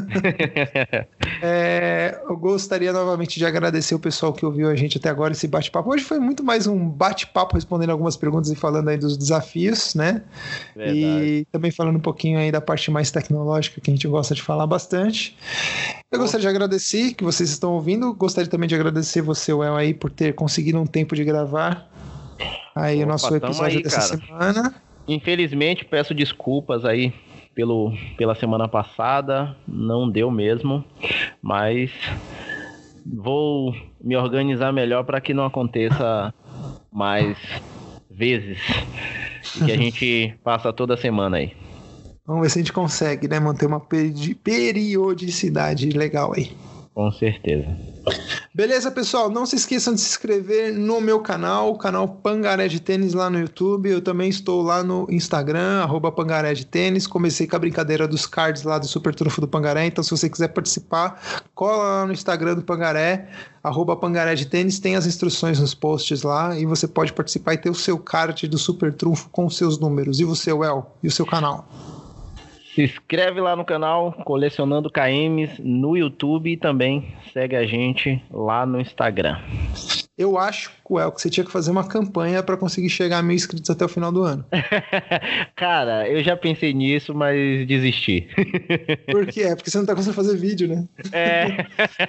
é, eu gostaria novamente de agradecer o pessoal que ouviu a gente até agora, esse bate-papo. Hoje foi muito mais um bate-papo, respondendo algumas perguntas e falando aí dos desafios, né? Verdade. E também falando um pouquinho aí da parte mais tecnológica, que a gente gosta de falar bastante. Eu Pô. gostaria de agradecer que vocês estão ouvindo. Gostaria também de agradecer você, El, aí, por ter conseguido um tempo de gravar aí Opa, o nosso episódio aí, dessa cara. semana. Infelizmente, peço desculpas aí pelo, pela semana passada, não deu mesmo, mas vou me organizar melhor para que não aconteça mais vezes e que a gente passa toda semana aí. Vamos ver se a gente consegue, né, manter uma peri- periodicidade legal aí. Com certeza. Beleza, pessoal? Não se esqueçam de se inscrever no meu canal, o canal Pangaré de Tênis lá no YouTube. Eu também estou lá no Instagram, arroba Pangaré de Tênis. Comecei com a brincadeira dos cards lá do Super Trunfo do Pangaré. Então, se você quiser participar, cola lá no Instagram do Pangaré, arroba Pangaré de Tênis. Tem as instruções nos posts lá e você pode participar e ter o seu card do Super Trunfo com os seus números. E você, El? E o seu canal? Se inscreve lá no canal Colecionando K Ms no YouTube e também segue a gente lá no Instagram. Eu acho, El, que você tinha que fazer uma campanha para conseguir chegar a mil inscritos até o final do ano. Cara, eu já pensei nisso, mas desisti. Por quê? É porque você não tá conseguindo fazer vídeo, né? É.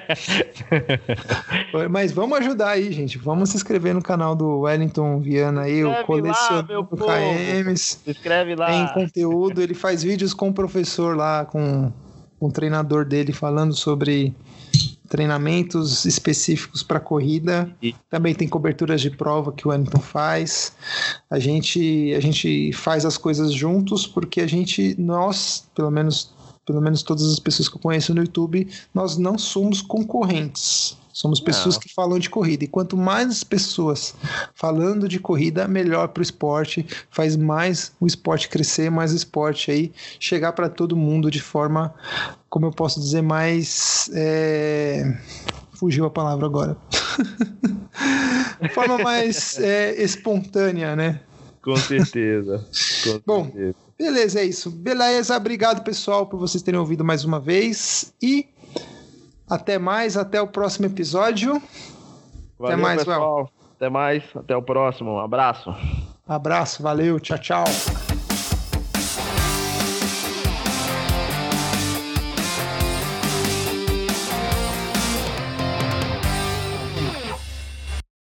Mas vamos ajudar aí, gente. Vamos se inscrever no canal do Wellington Viana aí, o Colecionando K Ms. Se inscreve lá. Tem conteúdo, ele faz vídeos com o professor lá, com, com o treinador dele, falando sobre treinamentos específicos para corrida. E também tem coberturas de prova que o Wellington faz. A gente, a gente faz as coisas juntos porque a gente, nós, pelo menos, pelo menos todas as pessoas que eu conheço no YouTube, nós não somos concorrentes. Somos pessoas não. que falam de corrida. E quanto mais pessoas falando de corrida, melhor para o esporte. Faz mais o esporte crescer, mais o esporte aí chegar para todo mundo de forma, como eu posso dizer, mais... É... Fugiu a palavra agora. forma mais é, espontânea, né? Com certeza. Com Bom, certeza. Beleza, é isso. Beleza, obrigado, pessoal, por vocês terem ouvido mais uma vez. E... até mais, até o próximo episódio. Valeu, até mais, pessoal. Well. Até mais, até o próximo. Um abraço. Abraço, valeu, tchau, tchau.